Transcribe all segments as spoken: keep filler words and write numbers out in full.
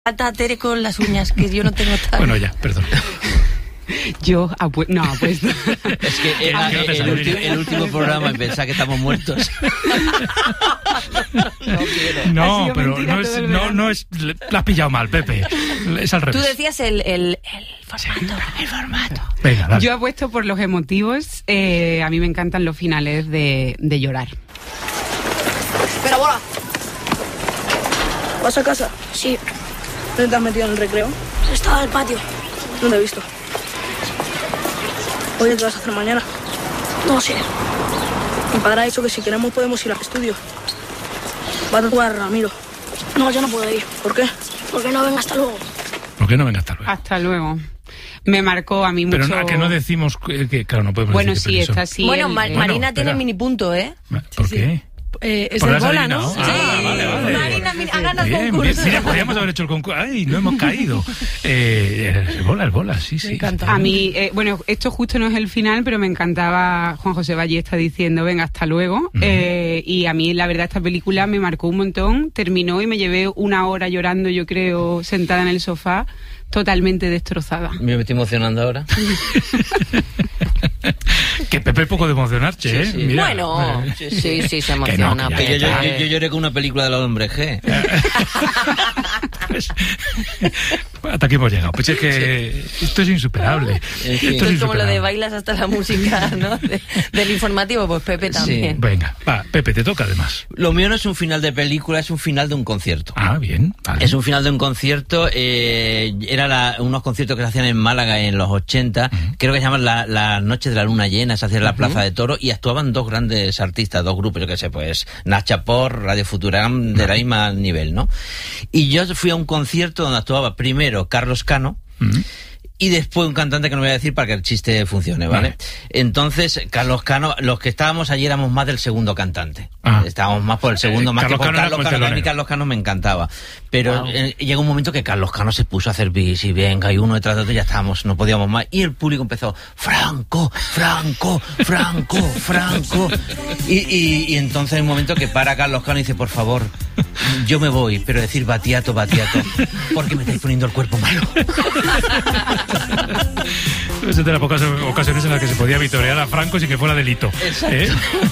Ata Tere con las uñas, que yo no tengo tal. Bueno, ya, perdón. Yo apu- no apuesto. Es que era el, el, ulti- el último programa y pensaba que estamos muertos. No quiero. No, pero no es, no, no es. La has pillado mal, Pepe. Es al revés. Tú decías el, el, el formato. Sí. El formato. Venga, dale. Yo apuesto por los emotivos. Eh, a mí me encantan los finales de, de llorar. Espera, bola. ¿Vas a casa? Sí, ¿Dónde te has metido en el recreo? estaba en el patio. No te he visto. Oye, ¿qué vas a hacer mañana? No sé. Mi padre ha dicho que si queremos podemos ir al estudio. Va a tatuar a Ramiro. No, yo no puedo ir. ¿Por qué? Porque no venga hasta luego. ¿Por qué no venga hasta luego? Hasta luego. Me marcó a mí Pero mucho. no, que no decimos que, que claro, no podemos Bueno, decir sí, que está así. Bueno, el- Ma- el- Marina Bueno, tiene espera. mini punto, ¿eh? ¿Por qué? Eh, es ¿Por el las bola, ¿no? adivinado? Ah, Sí. vale, vale. Marina, mira, ha ganado el Bien, concurso. bien. Mira, podríamos haber hecho el concurso. ¡Ay, no hemos caído! Eh, el bola, el bola, sí, sí. Me encanta. A mí, eh, bueno, esto justo no es el final, pero me encantaba Juan José Ballesta diciendo, venga, hasta luego. Uh-huh. Eh, y a mí, la verdad, esta película me marcó un montón. Terminó y me llevé una hora llorando, yo creo, sentada en el sofá, totalmente destrozada. Me estoy emocionando ahora. Que Pepe es poco de emocionarse, ¿eh? Sí, sí. Mira, Bueno, eh, sí, sí, sí, se Que no, emociona. que ya, Que yo, que yo, ya. yo, yo lloré con una película de los hombres G. Pues, hasta aquí hemos llegado. Pues es que esto es insuperable. En fin. Esto Esto es es como lo insuperable. de bailas hasta la música, ¿no? De- del informativo, pues Pepe también. Venga, va, Pepe, te toca además. Lo mío no es un final de película, es un final de un concierto. Ah, bien. Vale. Es un final de un concierto, eh, era la- unos conciertos que se hacían en Málaga en los ochenta, uh-huh. Creo que se llaman la, la Noche de la Luna Llena, se hacía en la uh-huh. Plaza de Toros y actuaban dos grandes artistas, dos grupos, yo qué sé, pues Nacha Por, Radio Futuram, de uh-huh. la misma nivel, ¿no? Y yo fui a un concierto donde actuaba primero Carlos Cano, uh-huh. y después un cantante que no voy a decir para que el chiste funcione, ¿vale? Vale. Entonces, Carlos Cano, los que estábamos allí éramos más del segundo cantante. Ah. Estábamos más por el segundo, eh, más Carlos que por Cano Carlos Cano. A mí Carlos Cano me encantaba. Pero wow. eh, llega un momento que Carlos Cano se puso a hacer bis y venga, y uno detrás de otro ya estábamos, no podíamos más. Y el público empezó, Franco, Franco, Franco, Franco. Y, y, y entonces hay un momento que para Carlos Cano y dice, por favor, yo me voy, pero decir Batiato, Batiato, porque me estáis poniendo el cuerpo malo. Es de las pocas ocasiones en las que se podía vitorear a Franco sin que fuera delito. ¿Eh?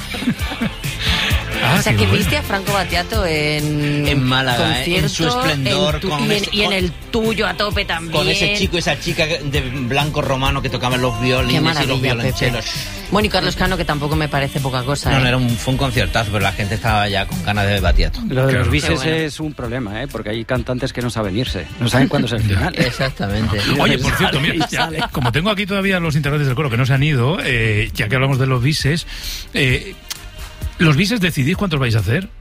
Ah, o sea, que bueno. viste a Franco Battiato en... En Málaga, concierto, ¿eh? En su esplendor. En tu, con y, en, ese, y en el tuyo a tope también. Con ese chico y esa chica de blanco romano que tocaban los violines Qué maravilla, y los violonchelos. Pepe. Bueno, y Carlos Cano, que tampoco me parece poca cosa. No, ¿eh? no, era un, fue un conciertazo, pero la gente estaba ya con ganas de Battiato. Lo de Claro. los bises bueno. es un problema, ¿eh? Porque hay cantantes que no saben irse. No saben cuándo es el final. Exactamente. Oye, por cierto, mira, ya, como tengo aquí todavía los integrantes del coro que no se han ido, eh, ya que hablamos de los bises, eh, ¿los bises decidís cuántos vais a hacer?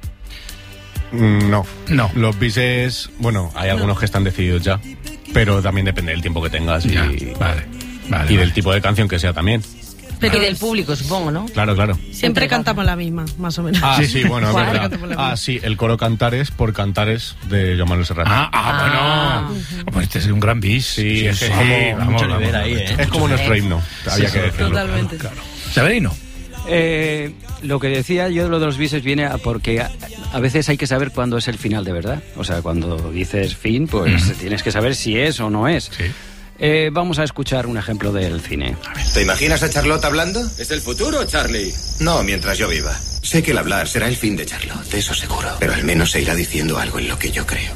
No. No. Los bises, bueno, hay algunos que están decididos ya, pero también depende del tiempo que tengas y, Ya, vale, vale, y vale. del tipo de canción que sea también. Pero y del público, supongo, ¿no? Claro, claro. Siempre cantamos la misma, más o menos. Ah, sí, sí, bueno, es ¿Cuál? verdad. Ah, sí, el coro Cantares por Cantares de Joan Manuel Serrat. Ah, ah, bueno. Oh, pues este es un gran bis. Sí, es que es como vamos, mucho vamos, nivel vamos. ahí, ¿eh? Es como nuestro himno, había sí, que decirlo. Totalmente. Claro. ¿Severino? Eh, lo que decía yo de lo de los bises viene a porque a, a veces hay que saber cuándo es el final de verdad. O sea, cuando dices fin, pues uh-huh. tienes que saber si es o no es. Sí. Eh, vamos a escuchar un ejemplo del cine. ¿Te imaginas a Charlotte hablando? ¿Es el futuro, Charlie? No, mientras yo viva. Sé que el hablar será el fin de Charlotte, eso seguro. Pero al menos se irá diciendo algo en lo que yo creo.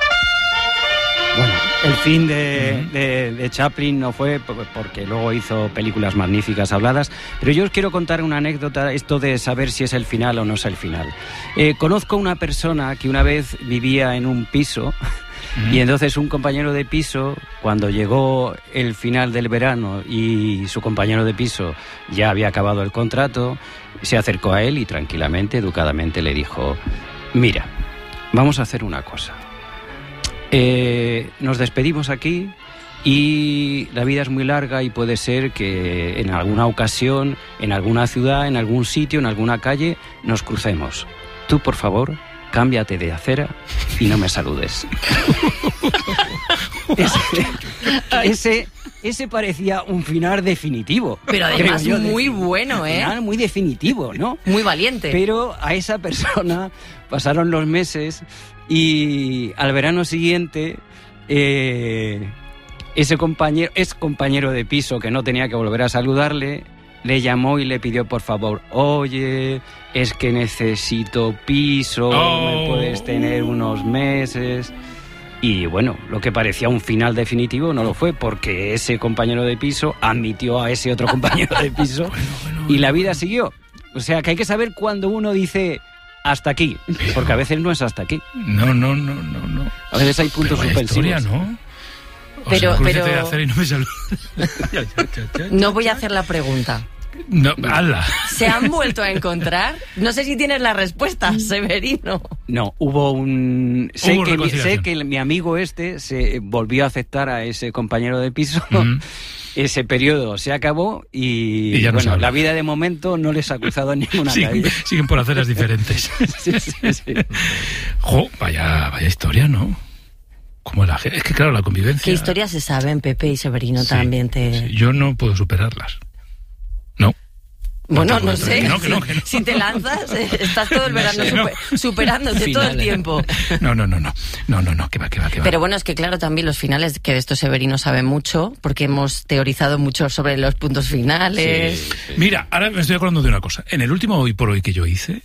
Bueno, el fin de, de, de Chaplin no fue porque luego hizo películas magníficas habladas, pero yo os quiero contar una anécdota, esto de saber si es el final o no es el final. Eh, conozco una persona que una vez vivía en un piso y entonces un compañero de piso, cuando llegó el final del verano y su compañero de piso ya había acabado el contrato, se acercó a él y tranquilamente, educadamente le dijo, mira, vamos a hacer una cosa. Eh, nos despedimos aquí y la vida es muy larga y puede ser que en alguna ocasión, en alguna ciudad, en algún sitio, en alguna calle, nos crucemos. Tú, por favor, cámbiate de acera y no me saludes. ese, ese, ese parecía un final definitivo. Pero además creo yo, muy de, bueno, ¿eh? Final muy definitivo, ¿no? Muy valiente. Pero a esa persona pasaron los meses y al verano siguiente eh, ese compañero, es compañero de piso que no tenía que volver a saludarle, le llamó y le pidió por favor, oye, es que necesito piso, oh. me puedes tener unos meses. Y bueno, lo que parecía un final definitivo no lo fue, porque ese compañero de piso admitió a ese otro compañero de piso bueno, bueno, y la vida siguió. O sea que hay que saber cuando uno dice hasta aquí, pero... porque a veces no es hasta aquí. No, no, no, no, no. A veces hay puntos pero suspensivos. Historia, ¿no? O Pero, sea, pero... de hacer y no me saluda. No voy a hacer la pregunta. No, ala. ¿Se han vuelto a encontrar? No sé si tienes la respuesta, Severino. No, hubo un... Sé, Hubo que, mi, reconciliación. sé que el- mi amigo este se volvió a aceptar a ese compañero de piso. Mm. Ese periodo se acabó y, Y ya no se bueno, habla. la vida de momento no les ha cruzado ninguna Siguen, calle. siguen por aceras diferentes. Sí, sí, sí. Jo, vaya, vaya historia, ¿no? Como la ge- es que claro, la convivencia. ¿Qué historias se saben, Pepe y Severino? Sí, también te... sí, yo no puedo superarlas. No. Bueno, tampoco, no sé. que no, que no, si, que no. si te lanzas, eh, estás todo el verano sé, no. super- superándote todo el Finales. tiempo. No, no, no, no. No, no, no, que va, que va, que va. Pero bueno, es que claro, también los finales, que de esto Severino sabe mucho, porque hemos teorizado mucho sobre los puntos finales. Mira, ahora me estoy acordando de una cosa. En el último Hoy por Hoy que yo hice,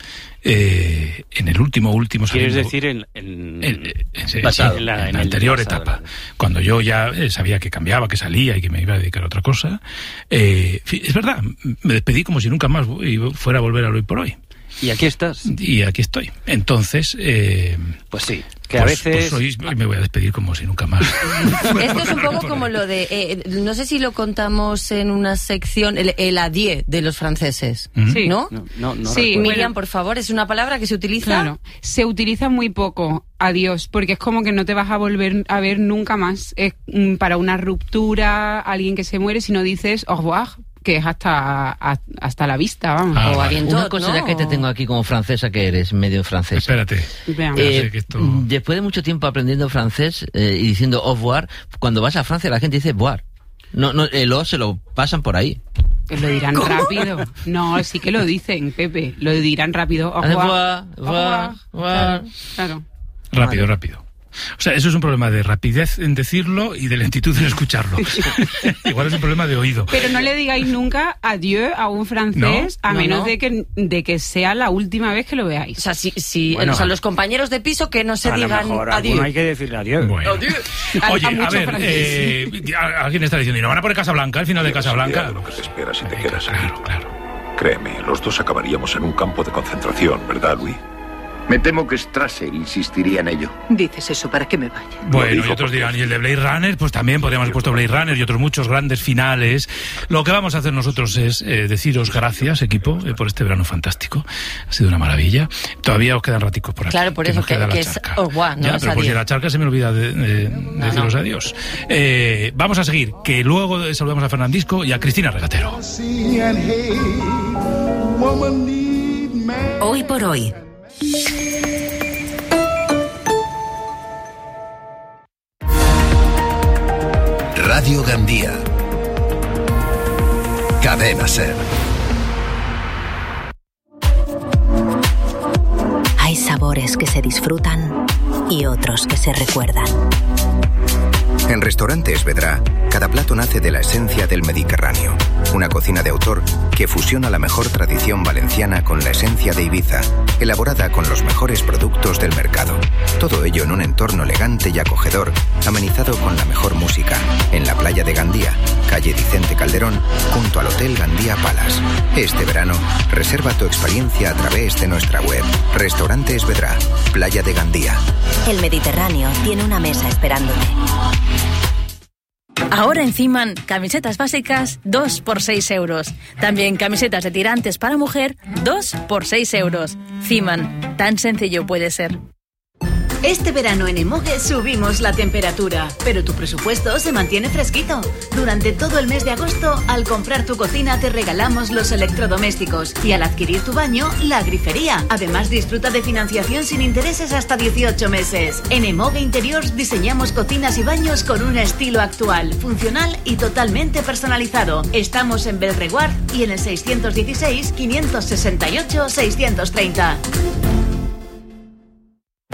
eh, en el último, último... ¿Quieres saliendo- decir en, en- En, en- sí, Pasado. sí, En la- en en la el anterior pasado, etapa, ¿verdad? cuando yo ya eh, sabía que cambiaba, que salía y que me iba a dedicar a otra cosa, eh, fi- es verdad, me despedí como si nunca más vo- fuera a volver al Hoy por Hoy. Y aquí estás. Y aquí estoy. Entonces, eh, Pues sí, que pues, a veces... pues hoy me voy a despedir como si nunca más. Esto es un poco como lo de, eh, no sé si lo contamos en una sección, el, el adieu de los franceses, Sí. ¿no? No, no, no Sí, recuerdo. Miriam, por favor, es una palabra que se utiliza. Claro, se utiliza muy poco, adiós, porque es como que no te vas a volver a ver nunca más. Es mm, para una ruptura, alguien que se muere, si no dices au revoir, que es hasta, a- hasta la vista, vamos. Ah, o vale. aviento, Una cosa ¿no? ya que te tengo aquí como francesa, que eres medio francesa. Espérate. Veamos. Ya Eh, sé que esto- Después de mucho tiempo aprendiendo francés eh, y diciendo au revoir, cuando vas a Francia la gente dice voir. No, no, el o se lo pasan por ahí. Lo dirán rápido. No, sí que lo dicen, Pepe. Lo dirán rápido. Au Au revoir, revoir, au voir, revoir. voir. Claro, claro. Rápido, rápido. O sea, eso es un problema de rapidez en decirlo y de lentitud en escucharlo. Igual es un problema de oído. Pero no le digáis nunca adiós a un francés, No. a No, menos no. De, que, de que sea la última vez que lo O veáis. sea, si, si, Bueno, o sea, los compañeros de piso que no se A lo digan mejor adiós. alguno hay que decirle adiós. Bueno. A- Oye, a a, mucho ver, francés. eh, a- alguien está diciendo, ¿y no van a poner Casablanca, el final de Casablanca? Lo que te espera si te Venga, quedas aquí. claro, claro. Créeme, los dos acabaríamos en un campo de concentración, ¿verdad, Louis? Me temo que Strasser insistiría en ello. Dices eso para que me vaya. Bueno, dijo y otros porque- dirán, y el de Blade Runner, pues también podríamos haber puesto Blade Runner y otros muchos grandes finales. Lo que vamos a hacer nosotros es eh, deciros gracias, equipo, eh, por este verano fantástico. Ha sido una maravilla. Todavía os quedan raticos por aquí. Claro, por eso nos que- queda la que es charca. au revoir, no Ya, es pero pues si adiós. la charca se me olvida de, de- deciros no. adiós. Eh, vamos a seguir, que luego saludamos a Fernandisco y a Cristina Regatero. Hoy por hoy. Radio Gandía. Cadena Ser. Hay sabores que se disfrutan y otros que se recuerdan. En Restaurante Esvedra, cada plato nace de la esencia del Mediterráneo. Una cocina de autor que fusiona la mejor tradición valenciana con la esencia de Ibiza, elaborada con los mejores productos del mercado. Todo ello en un entorno elegante y acogedor, amenizado con la mejor música, en la playa de Gandía, calle Vicente Calderón, junto al Hotel Gandía Palace. Este verano, reserva tu experiencia a través de nuestra web. Restaurante Esvedra, playa de Gandía. El Mediterráneo tiene una mesa esperándote. Ahora en Ciman, camisetas básicas dos por seis euros. También camisetas de tirantes para mujer dos por seis euros. Ciman, tan sencillo puede ser. Este verano en Emoge subimos la temperatura, pero tu presupuesto se mantiene fresquito. Durante todo el mes de agosto, al comprar tu cocina te regalamos los electrodomésticos y al adquirir tu baño, la grifería. Además, disfruta de financiación sin intereses hasta dieciocho meses. En Emoge Interiors diseñamos cocinas y baños con un estilo actual, funcional y totalmente personalizado. Estamos en Belreguard y en el seiscientos dieciséis, quinientos sesenta y ocho, seiscientos treinta.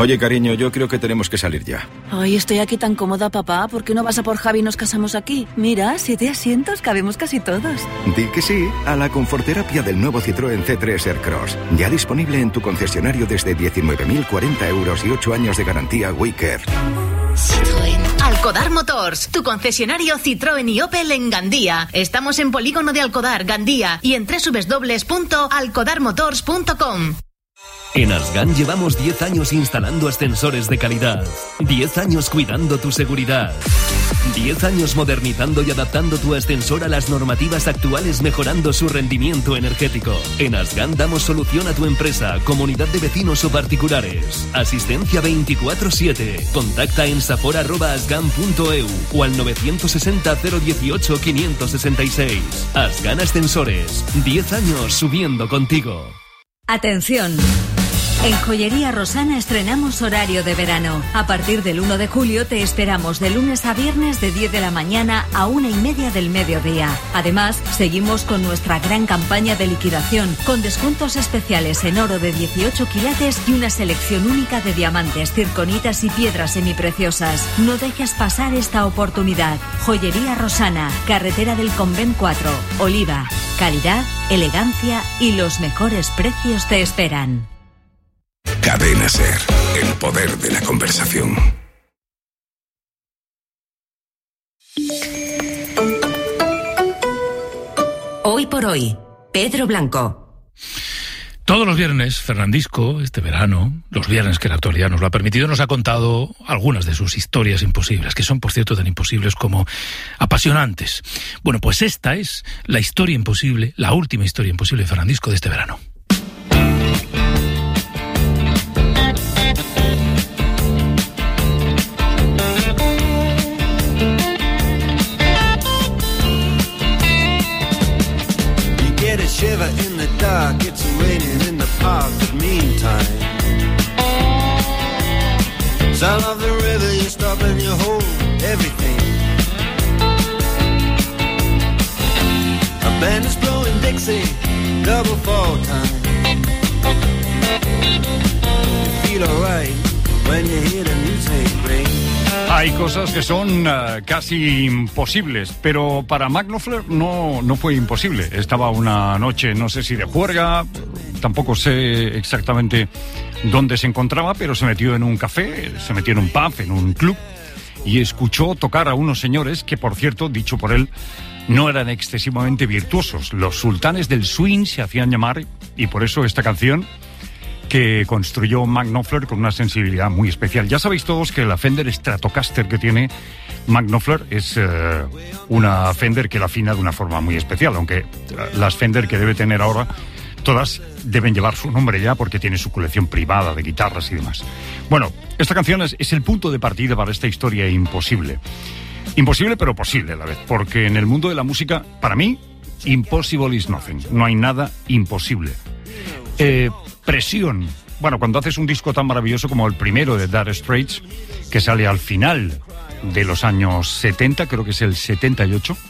Oye, cariño, yo creo que tenemos que salir ya. Ay, estoy aquí tan cómoda, papá. ¿Por qué no vas a por Javi y nos casamos aquí? Mira, siete asientos, cabemos casi todos. Di que sí a la conforterapia del nuevo Citroën C tres Aircross. Ya disponible en tu concesionario desde diecinueve mil cuarenta euros y ocho años de garantía WeCare. Citroën. Alcodar Motors, tu concesionario Citroën y Opel en Gandía. Estamos en Polígono de Alcodar, Gandía, y en doble u doble u doble u punto alcodar motors punto com. En Asgan llevamos diez años instalando ascensores de calidad, diez años cuidando tu seguridad, diez años modernizando y adaptando tu ascensor a las normativas actuales, mejorando su rendimiento energético. En Asgan damos solución a tu empresa, comunidad de vecinos o particulares. Asistencia veinticuatro siete. Contacta en sapor arroba asgan punto e u o al nueve seis cero cero dieciocho quinientos sesenta y seis. Asgan Ascensores, diez años subiendo contigo. Atención. En Joyería Rosana estrenamos horario de verano. A partir del uno de julio te esperamos de lunes a viernes de diez de la mañana a una y media del mediodía. Además, seguimos con nuestra gran campaña de liquidación, con descuentos especiales en oro de dieciocho quilates y una selección única de diamantes, circonitas y piedras semipreciosas. No dejes pasar esta oportunidad. Joyería Rosana, carretera del Convent cuatro, Oliva. Calidad, elegancia y los mejores precios te esperan. Cadena SER, el poder de la conversación. Hoy por hoy, Pedro Blanco. Todos los viernes, Fernandisco, este verano, los viernes que la actualidad nos lo ha permitido, nos ha contado algunas de sus historias imposibles, que son, por cierto, tan imposibles como apasionantes. Bueno, pues esta es la historia imposible, la última historia imposible de Fernandisco de este verano. Shiver in the dark, it's raining in the park, but meantime sound of the river, you stop and you hold everything. A band is blowing Dixie, double fall time. You feel alright when you hear the music ring. Hay cosas que son uh, casi imposibles, pero para Mark Knopfler no, no fue imposible. Estaba una noche, no sé si de juerga, tampoco sé exactamente dónde se encontraba, pero se metió en un café, se metió en un pub, en un club, y escuchó tocar a unos señores que, por cierto, dicho por él, no eran excesivamente virtuosos. Los sultanes del swing se hacían llamar, y por eso esta canción que construyó Mark Knopfler con una sensibilidad muy especial. Ya sabéis todos que la Fender Stratocaster que tiene Mark Knopfler es uh, una Fender que la afina de una forma muy especial, aunque uh, las Fender que debe tener ahora, todas deben llevar su nombre ya porque tiene su colección privada de guitarras y demás. Bueno, esta canción es, es el punto de partida para esta historia imposible. Imposible pero posible a la vez, porque en el mundo de la música, para mí, impossible is nothing. No hay nada imposible. Eh... Presión. Bueno, cuando haces un disco tan maravilloso como el primero de Dire Straits, que sale al final de los años setenta, creo que es el setenta y ocho,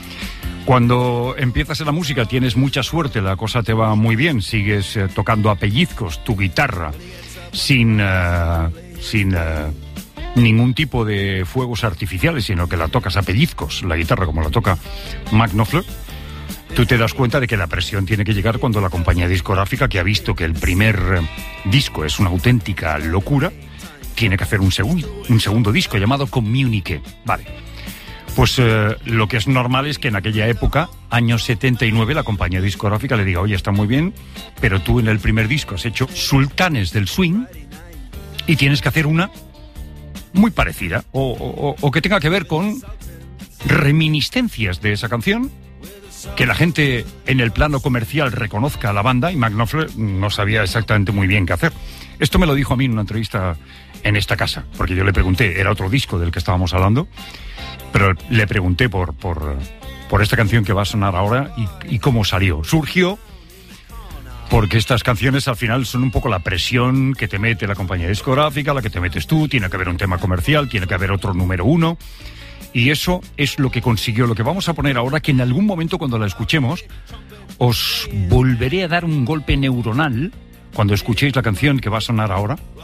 cuando empiezas en la música tienes mucha suerte, la cosa te va muy bien, sigues eh, tocando a pellizcos tu guitarra sin, uh, sin uh, ningún tipo de fuegos artificiales, sino que la tocas a pellizcos, la guitarra como la toca Mark Knopfler. Tú te das cuenta de que la presión tiene que llegar cuando la compañía discográfica, que ha visto que el primer disco es una auténtica locura, tiene que hacer un segundo, un segundo disco llamado Communique. Vale. Pues eh, lo que es normal es que en aquella época, años setenta y nueve, la compañía discográfica le diga, oye, está muy bien, pero tú en el primer disco has hecho Sultanes del Swing y tienes que hacer una muy parecida o, o, o que tenga que ver con reminiscencias de esa canción, que la gente en el plano comercial reconozca a la banda, y Mark Knopfler no sabía exactamente muy bien qué hacer. Esto me lo dijo a mí en una entrevista en esta casa, porque yo le pregunté, era otro disco del que estábamos hablando, pero le pregunté por, por, por esta canción que va a sonar ahora y, y cómo salió. Surgió porque estas canciones al final son un poco la presión que te mete la compañía discográfica, la que te metes tú, tiene que haber un tema comercial, tiene que haber otro número uno. Y eso es lo que consiguió, lo que vamos a poner ahora, que en algún momento cuando la escuchemos os volveré a dar un golpe neuronal cuando escuchéis la canción que va a sonar ahora,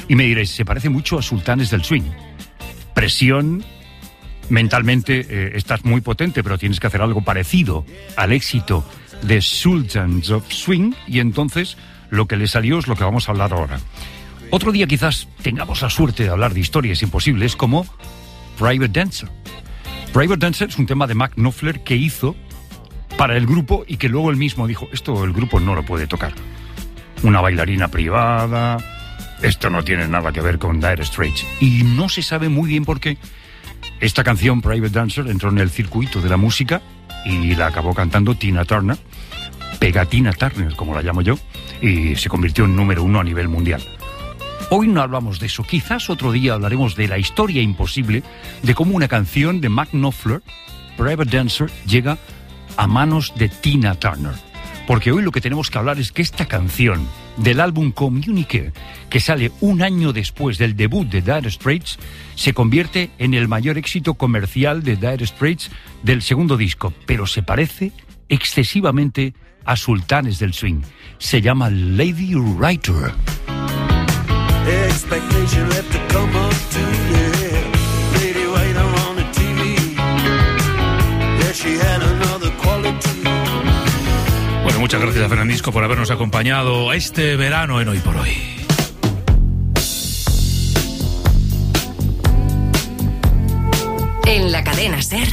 Y me diréis, se parece mucho a Sultanes del Swing. Presión, mentalmente eh, estás muy potente, pero tienes que hacer algo parecido al éxito de Sultans of Swing, y entonces lo que le salió es lo que vamos a hablar ahora. Otro día quizás tengamos la suerte de hablar de historias imposibles como Private Dancer. Private Dancer es un tema de Mark Knopfler que hizo para el grupo y que luego él mismo dijo, esto el grupo no lo puede tocar. Una bailarina privada, esto no tiene nada que ver con Dire Straits. Y no se sabe muy bien por qué esta canción, Private Dancer, entró en el circuito de la música y la acabó cantando Tina Turner, Pegatina Turner, como la llamo yo, y se convirtió en número uno a nivel mundial. Hoy no hablamos de eso, quizás otro día hablaremos de la historia imposible de cómo una canción de Mark Knopfler, Private Dancer, llega a manos de Tina Turner. Porque hoy lo que tenemos que hablar es que esta canción del álbum Communique, que sale un año después del debut de Dire Straits, se convierte en el mayor éxito comercial de Dire Straits del segundo disco, pero se parece excesivamente a Sultanes del Swing. Se llama Lady Writer. Expectation left to come up to you. Lady Writer on the T V. Yeah, she had another quality. Bueno, muchas gracias a Fernandisco por habernos acompañado este verano en Hoy por Hoy. En la cadena SER.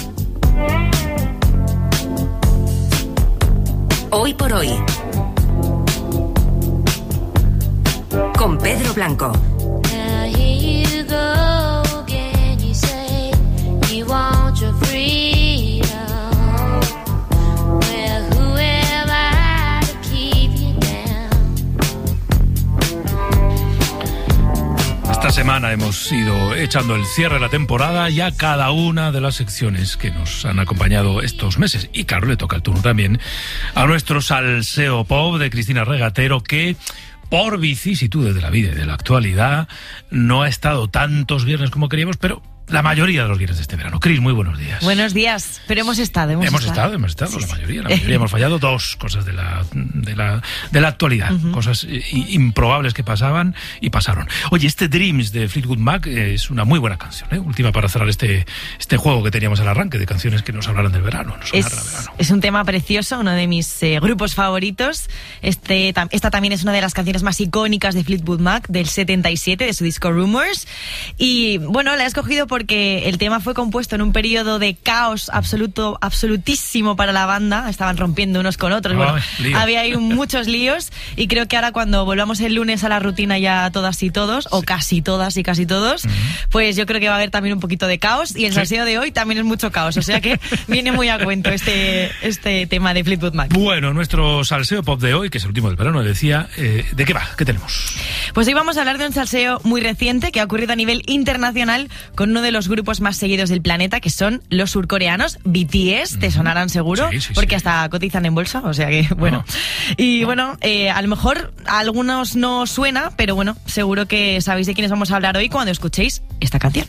Hoy por Hoy. Con Pedro Blanco. Esta semana hemos ido echando el cierre de la temporada y a cada una de las secciones que nos han acompañado estos meses. Y claro, le toca el turno también a nuestro salseo pop de Cristina Regatero, que por vicisitudes de la vida y de la actualidad no ha estado tantos viernes como queríamos, pero la mayoría de los viernes de este verano. Cris, muy buenos días. Buenos días, pero hemos estado. Hemos, hemos estado. estado, hemos estado, sí, la mayoría. La sí. mayoría hemos fallado dos cosas de la, de la, de la actualidad, uh-huh. cosas improbables que pasaban y pasaron. Oye, este Dreams de Fleetwood Mac es una muy buena canción, ¿eh? Última para cerrar este, este juego que teníamos al arranque de canciones que nos hablaran del verano. Nos es, del verano. es un tema precioso, uno de mis eh, grupos favoritos. Este, tam, esta también es una de las canciones más icónicas de Fleetwood Mac del setenta y siete, de su disco Rumors. Y bueno, la he escogido porque el tema fue compuesto en un periodo de caos absoluto, absolutísimo para la banda. Estaban rompiendo unos con otros. Bueno, Ay, había ahí muchos líos y creo que ahora cuando volvamos el lunes a la rutina ya todas y todos, sí. o casi todas y casi todos, uh-huh. pues yo creo que va a haber también un poquito de caos y el sí. salseo de hoy también es mucho caos. O sea que viene muy a cuento este, este tema de Fleetwood Mac. Bueno, nuestro salseo pop de hoy, que es el último del verano, decía, eh, ¿de qué va? ¿Qué tenemos? Pues hoy vamos a hablar de un salseo muy reciente que ha ocurrido a nivel internacional con uno de los grupos más seguidos del planeta, que son los surcoreanos B T S. Te sonarán seguro, sí, sí, porque sí. hasta cotizan en bolsa, o sea que bueno. Oh. Y bueno, eh, a lo mejor a algunos no suena, pero bueno, seguro que sabéis de quiénes vamos a hablar hoy cuando escuchéis esta canción.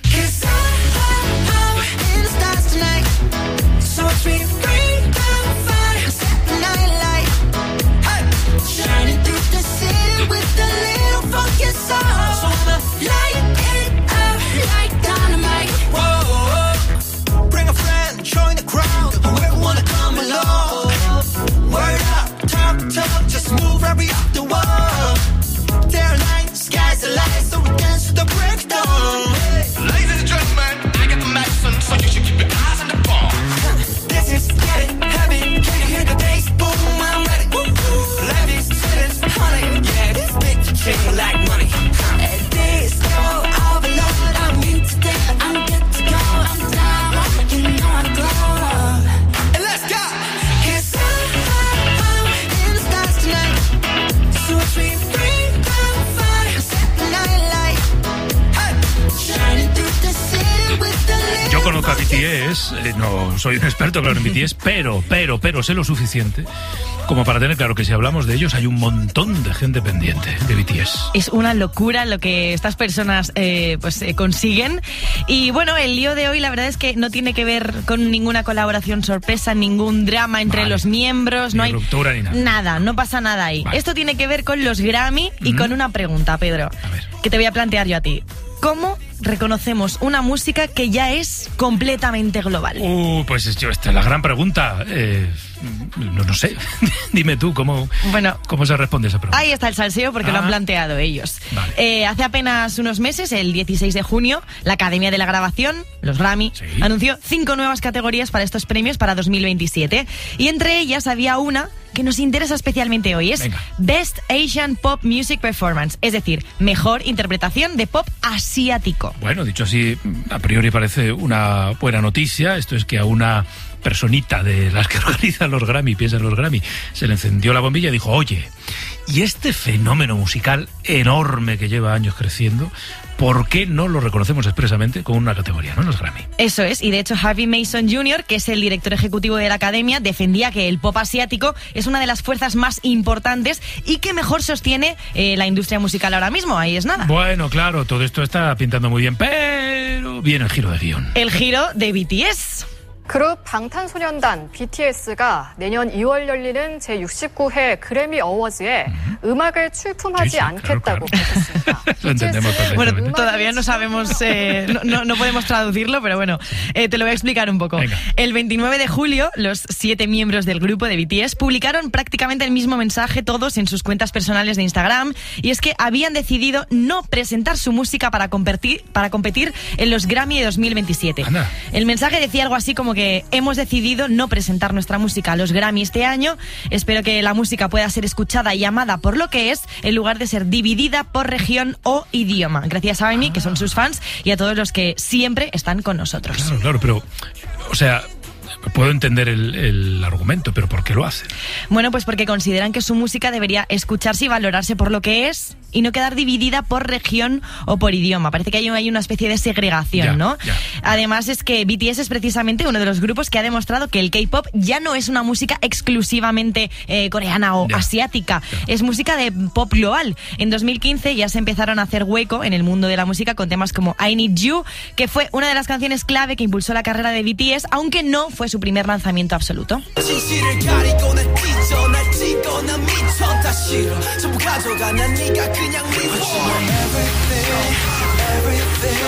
no conozco a B T S, eh, no soy un experto, claro, en B T S, pero, pero, pero sé lo suficiente como para tener claro que si hablamos de ellos hay un montón de gente pendiente de B T S. Es una locura lo que estas personas eh, pues eh, consiguen. Y bueno, el lío de hoy la verdad es que no tiene que ver con ninguna colaboración sorpresa, ningún drama entre Vale. los miembros, Ni no hay ruptura ni nada. Nada, no pasa nada ahí. Vale. Esto tiene que ver con los Grammy y Mm. con una pregunta, Pedro, A ver. que te voy a plantear yo a ti. ¿Cómo reconocemos una música que ya es completamente global? Uh, pues yo, esta es la gran pregunta. Eh, no, no sé. Dime tú, ¿cómo, Bueno, ¿cómo se responde esa pregunta? ahí está el salseo porque lo Ah. han planteado ellos. Vale. Eh, hace apenas unos meses, el dieciséis de junio, la Academia de la Grabación, los Grammy, Sí. anunció cinco nuevas categorías para estos premios para dos mil veintisiete. Y entre ellas había una que nos interesa especialmente hoy. Es Venga. Best Asian Pop Music Performance, es decir, mejor interpretación de pop asiático. Bueno, dicho así, a priori parece una buena noticia. Esto es que a una personita de las que organizan los Grammy, piensa en los Grammy, se le encendió la bombilla y dijo, oye, ¿y este fenómeno musical enorme que lleva años creciendo, por qué no lo reconocemos expresamente con una categoría, no en los Grammy? Eso es, y de hecho Harvey Mason junior, que es el director ejecutivo de la Academia, defendía que el pop asiático es una de las fuerzas más importantes y que mejor sostiene eh, la industria musical ahora mismo, ahí es nada. Bueno, claro, todo esto está pintando muy bien, pero viene el giro de guión. El giro de B T S. 그룹 방탄소년단 비티에스가 내년 이월 열리는 제육십구 회 그래미 어워즈에 음악을 출품하지 Sí, sí, claro, 않겠다고 claro. 밝혔습니다. Lo entendemos perfectamente. Bueno, todavía no sabemos, eh, no, no, no podemos traducirlo, pero bueno, eh, te lo voy a explicar un poco. Venga. El veintinueve de julio, los siete miembros del grupo de B T S publicaron prácticamente el mismo mensaje todos en sus cuentas personales de Instagram, y es que habían decidido no presentar su música para competir, para competir en los Grammy de dos mil veintisiete. Anda. El mensaje decía algo así como que hemos decidido no presentar nuestra música a los Grammy este año. Espero que la música pueda ser escuchada y amada por lo que es, en lugar de ser dividida por región o idioma. Gracias a Amy, que son sus fans, y a todos los que siempre están con nosotros. Claro, claro, pero, o sea, puedo entender el, el argumento, pero ¿por qué lo hacen? Bueno, pues porque consideran que su música debería escucharse y valorarse por lo que es y no quedar dividida por región o por idioma. Parece que hay, hay una especie de segregación, Ya, ¿no? ya. Además es que B T S es precisamente uno de los grupos que ha demostrado que el K-pop ya no es una música exclusivamente eh, coreana o Ya, asiática, es música de pop global. En dos mil quince ya se empezaron a hacer hueco en el mundo de la música con temas como I Need You, que fue una de las canciones clave que impulsó la carrera de B T S, aunque no fue su primer lanzamiento absoluto. 진실을 가리고 날 찢어 날 찍어 난 미쳐 다 싫어 전부 가져가 난 네가 그냥 미워 Everything Everything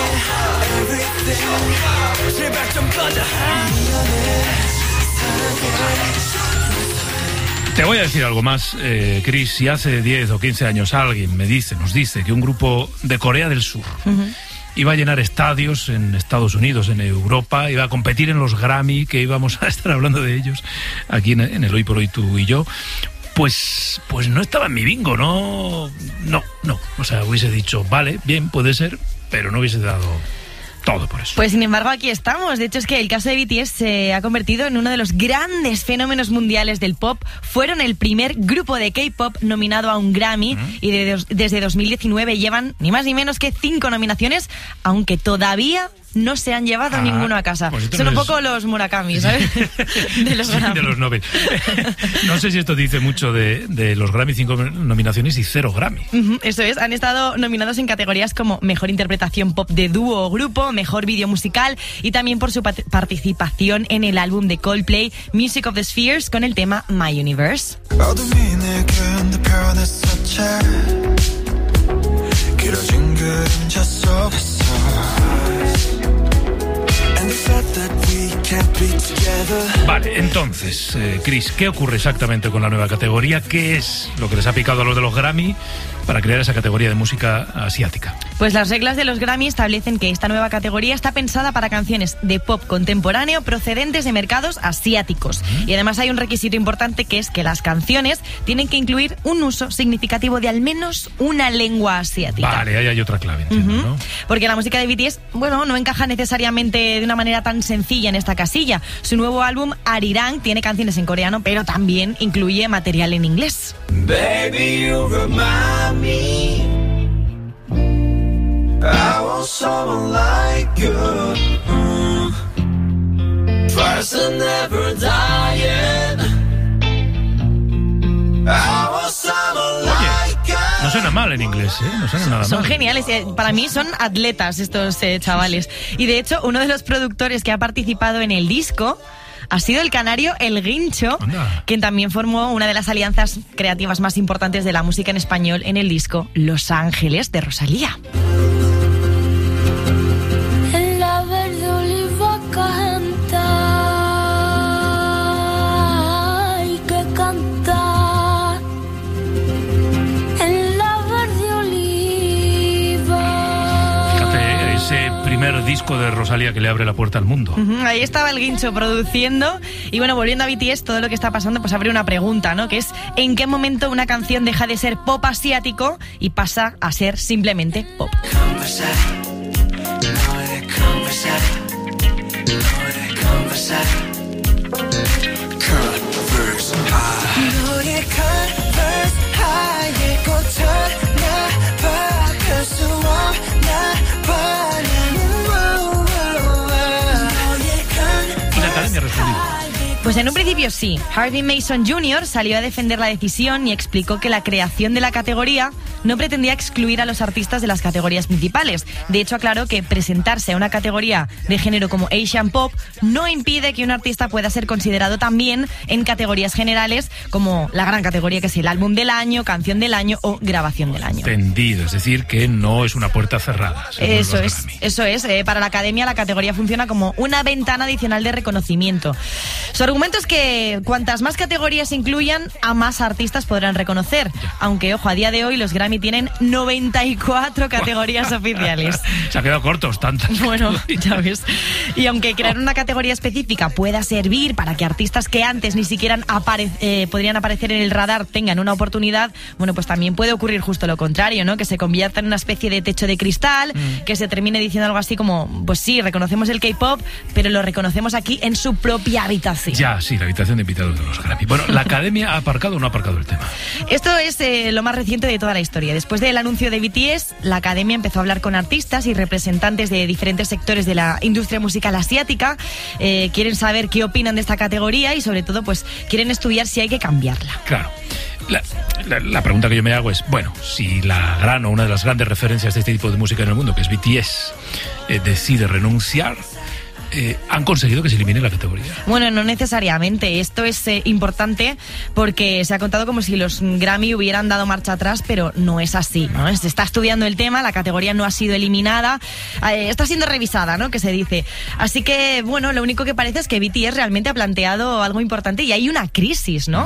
Everything 제발 좀 꺼져 미안해 Te voy a decir algo más, eh, Chris. Si hace diez o quince años alguien me dice, nos dice que un grupo de Corea del Sur Uh-huh. iba a llenar estadios en Estados Unidos, en Europa, iba a competir en los Grammy, que íbamos a estar hablando de ellos aquí en, en el Hoy por Hoy tú y yo, pues, pues no estaba en mi bingo, no, no, no. O sea, hubiese dicho, vale, bien, puede ser, pero no hubiese dado todo por eso. Pues sin embargo aquí estamos. De hecho es que el caso de B T S se ha convertido en uno de los grandes fenómenos mundiales del pop. Fueron el primer grupo de K-pop nominado a un Grammy uh-huh. y de dos, desde dos mil diecinueve llevan ni más ni menos que cinco nominaciones, aunque todavía no se han llevado Ah, ninguno a casa. pues esto Son no un es- poco los Murakami, ¿sabes? De los Sí, Grammy. de los Nobel. No sé si esto dice mucho de, de los Grammy, cinco nominaciones y cero Grammy. Ujú, eso es, han estado nominados en categorías como Mejor Interpretación Pop de Dúo o Grupo, Mejor Vídeo Musical y también por su pat- participación en el álbum de Coldplay, Music of the Spheres, con el tema My Universe. 어둠이 내겐 더 변했었지 길어진 그림자 속에서 And the fact that we can't be together Vale, entonces, eh, Chris, ¿qué ocurre exactamente con la nueva categoría? ¿Qué es lo que les ha picado a los de los Grammy para crear esa categoría de música asiática? Pues las reglas de los Grammy establecen que esta nueva categoría está pensada para canciones de pop contemporáneo procedentes de mercados asiáticos. Y además hay un requisito importante, que es que las canciones tienen que incluir un uso significativo de al menos una lengua asiática. Vale, ahí hay otra clave, entiendo, Ujú. ¿no? Porque la música de B T S, bueno, no encaja necesariamente de una manera tan sencilla en esta casilla. Su nuevo álbum, Arirang, tiene canciones en coreano, pero también incluye material en inglés. Baby, you remind me I want someone like you. Mm. suenan mal en inglés, ¿eh? No suenan nada Son mal. geniales. eh, Para mí son atletas estos eh, chavales. Y de hecho, uno de los productores que ha participado en el disco ha sido el canario El Guincho, Anda. quien también formó una de las alianzas creativas más importantes de la música en español en el disco Los Ángeles de Rosalía. En la verde oliva canta y que canta en la verde oliva. Fíjate, ese primer disco de Rosalía que le abre la puerta al mundo. Ujú, ahí estaba El Guincho produciendo. Y bueno, volviendo a B T S, todo lo que está pasando pues abre una pregunta, ¿no? Que es ¿en qué momento una canción deja de ser pop asiático y pasa a ser simplemente pop? Y la academia respondió. Pues en un principio sí. Harvey Mason junior salió a defender la decisión y explicó que la creación de la categoría no pretendía excluir a los artistas de las categorías principales. De hecho, aclaró que presentarse a una categoría de género como Asian Pop no impide que un artista pueda ser considerado también en categorías generales como la gran categoría que es el álbum del año, canción del año o grabación del año. Entendido, es decir, que no es una puerta cerrada. según Eso los es, Grammy. eso es. Eh, para la academia la categoría funciona como una ventana adicional de reconocimiento. Su argumento es que cuantas más categorías incluyan, a más artistas podrán reconocer. Aunque, ojo, a día de hoy los Grammy tienen noventa y cuatro categorías oficiales. Se ha quedado cortos tantas. Bueno, ya ves. Y aunque crear una categoría específica pueda servir para que artistas que antes ni siquiera apare eh, podrían aparecer en el radar tengan una oportunidad, bueno, pues también puede ocurrir justo lo contrario, ¿no? Que se convierta en una especie de techo de cristal, mm. que se termine diciendo algo así como, pues sí, reconocemos el K-pop, pero lo reconocemos aquí en su propia habitación. Ya, sí, la habitación de invitados de los Grammy. Bueno, ¿la academia ha aparcado o no ha aparcado el tema? Esto es eh, lo más reciente de toda la historia. Después del anuncio de B T S, la academia empezó a hablar con artistas y representantes de diferentes sectores de la industria musical asiática. Eh, quieren saber qué opinan de esta categoría y sobre todo pues quieren estudiar si hay que cambiarla. Claro. La, la, la pregunta que yo me hago es, bueno, si la gran o una de las grandes referencias de este tipo de música en el mundo, que es B T S, eh, decide renunciar, Eh, ¿han conseguido que se elimine la categoría? Bueno, no necesariamente. Esto es eh, importante porque se ha contado como si los Grammy hubieran dado marcha atrás, pero no es así, ¿no? Se está estudiando el tema, la categoría no ha sido eliminada, eh, está siendo revisada, ¿no? Que se dice. Así que, bueno, lo único que parece es que B T S realmente ha planteado algo importante y hay una crisis, ¿no?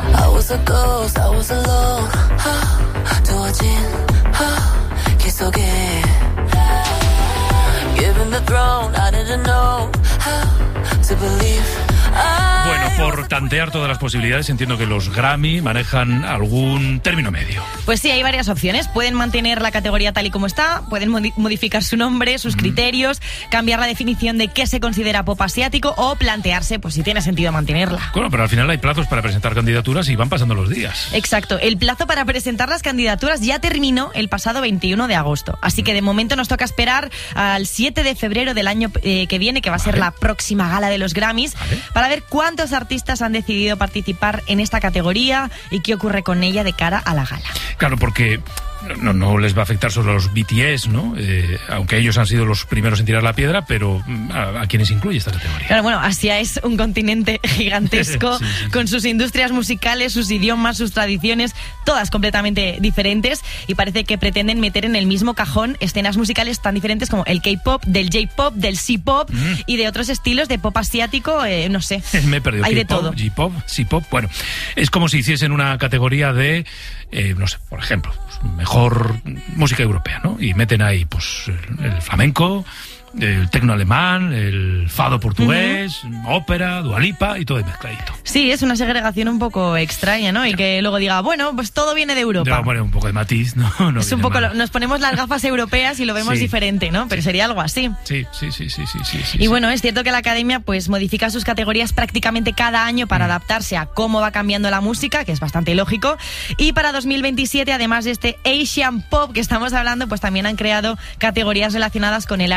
Bueno, por tantear todas las posibilidades, entiendo que los Grammy manejan algún término medio. Pues sí, hay varias opciones. Pueden mantener la categoría tal y como está, pueden modi- modificar su nombre, sus mm. criterios, cambiar la definición de qué se considera pop asiático o plantearse pues si tiene sentido mantenerla. Bueno, pero al final hay plazos para presentar candidaturas y van pasando los días. Exacto. El plazo para presentar las candidaturas ya terminó el pasado veintiuno de agosto. Así que de momento nos toca esperar al siete de febrero del año eh, que viene, que va a ser vale. la próxima gala de los Grammys, vale. para ver cuántos artistas han decidido participar en esta categoría y qué ocurre con ella de cara a la gala. Claro, porque no, no les va a afectar solo a los B T S, ¿no? Eh, aunque ellos han sido los primeros en tirar la piedra, pero ¿a, a quiénes incluye esta categoría? Claro, bueno, Asia es un continente gigantesco, sí, sí, sí. con sus industrias musicales, sus idiomas, sus tradiciones, todas completamente diferentes, y parece que pretenden meter en el mismo cajón escenas musicales tan diferentes como el K-pop, del J-pop, del C-pop mm. y de otros estilos de pop asiático, eh, no sé. Me he perdido. Hay de todo. J-pop, C-pop, bueno, es como si hiciesen una categoría de, eh, no sé, por ejemplo, mejor música europea, ¿no? Y meten ahí, pues, el, el flamenco, el tecno alemán, el fado portugués, uh-huh. ópera, Dua Lipa y todo mezcladito. Sí, es una segregación un poco extraña, ¿no? Y que luego diga, bueno, pues todo viene de Europa. Ya, bueno, un poco de matiz, ¿no? no es un poco, lo, nos ponemos las gafas europeas y lo vemos sí. diferente, ¿no? Pero sí. sería algo así. Sí, sí, sí, sí, sí, sí. Y sí. bueno, es cierto que la academia pues modifica sus categorías prácticamente cada año para mm. adaptarse a cómo va cambiando la música, que es bastante lógico. Y para dos mil veintisiete, además de este Asian Pop que estamos hablando, pues también han creado categorías relacionadas con el R and B,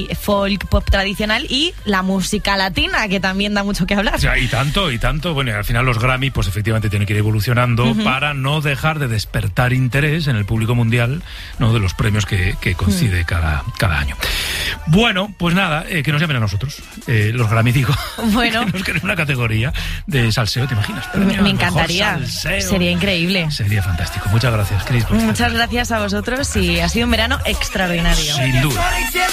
country, folk, pop tradicional y la música latina, que también da mucho que hablar. O sea, y tanto, y tanto. Bueno, al final los Grammy, pues efectivamente tienen que ir evolucionando uh-huh. para no dejar de despertar interés en el público mundial, ¿no?, de los premios que, que concede uh-huh. cada, cada año. Bueno, pues nada, eh, que nos llamen a nosotros, eh, los Grammy, digo. Bueno. Que nos creen una categoría de salseo, ¿te imaginas? Me, me encantaría. Sería increíble. Sería fantástico. Muchas gracias, Cris. Muchas gracias a vosotros y ha sido un verano extraordinario. Sin duda.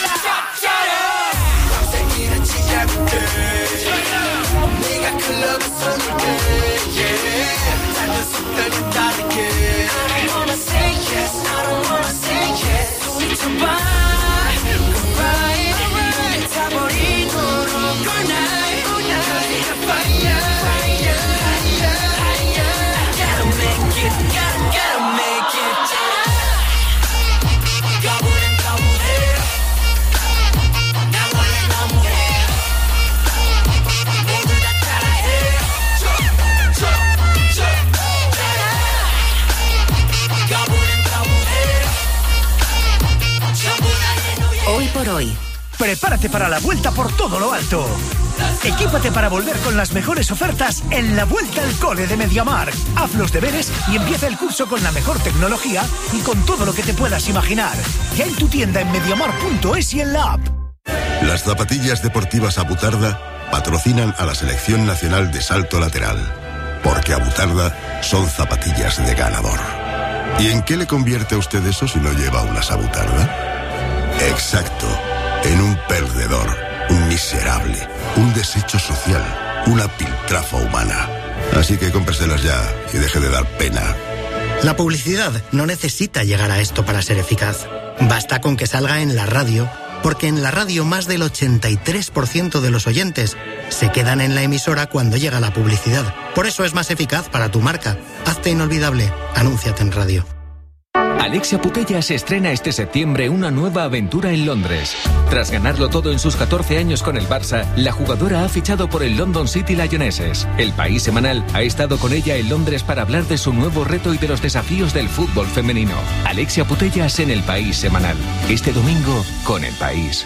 Hoy por hoy. Prepárate para la vuelta por todo lo alto. Equípate para volver con las mejores ofertas en la Vuelta al Cole de MediaMarkt. Haz los deberes y empieza el curso con la mejor tecnología y con todo lo que te puedas imaginar. Ya en tu tienda en mediamarkt punto es y en la app. Las zapatillas deportivas Abutarda patrocinan a la Selección Nacional de Salto Lateral. Porque Abutarda son zapatillas de ganador. ¿Y en qué le convierte a usted eso si no lleva unas Abutarda? Exacto, en un perdedor, un miserable, un desecho social, una piltrafa humana. Así que cómpreselas ya y deje de dar pena. La publicidad no necesita llegar a esto para ser eficaz. Basta con que salga en la radio, porque en la radio más del ochenta y tres por ciento de los oyentes se quedan en la emisora cuando llega la publicidad. Por eso es más eficaz para tu marca. Hazte inolvidable, anúnciate en radio. Alexia Putellas estrena este septiembre una nueva aventura en Londres. Tras ganarlo todo en sus catorce años con el Barça, la jugadora ha fichado por el London City Lionesses. El País Semanal ha estado con ella en Londres para hablar de su nuevo reto y de los desafíos del fútbol femenino. Alexia Putellas en el País Semanal. Este domingo con El País.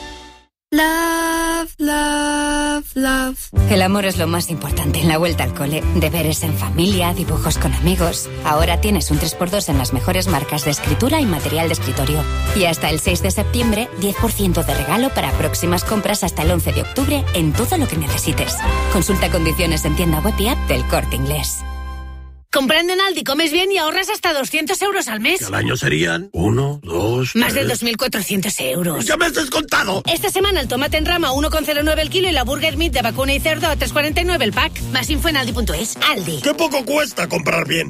Love, love, love. El amor es lo más importante en la vuelta al cole. Deberes en familia, dibujos con amigos. Ahora tienes un tres por dos en las mejores marcas de escritura y material de escritorio. Y hasta el seis de septiembre, diez por ciento de regalo para próximas compras hasta el once de octubre en todo lo que necesites. Consulta condiciones en tienda web y app del Corte Inglés. Comprando en Aldi comes bien y ahorras hasta doscientos euros al mes. Que al año serían uno, dos, Más tres... de dos mil cuatrocientos euros. ¡Ya me has descontado! Esta semana el tomate en rama a uno coma cero nueve el kilo y la burger meat de vacuna y cerdo a tres coma cuarenta y nueve el pack. Más info en aldi punto es. Aldi. ¡Qué poco cuesta comprar bien!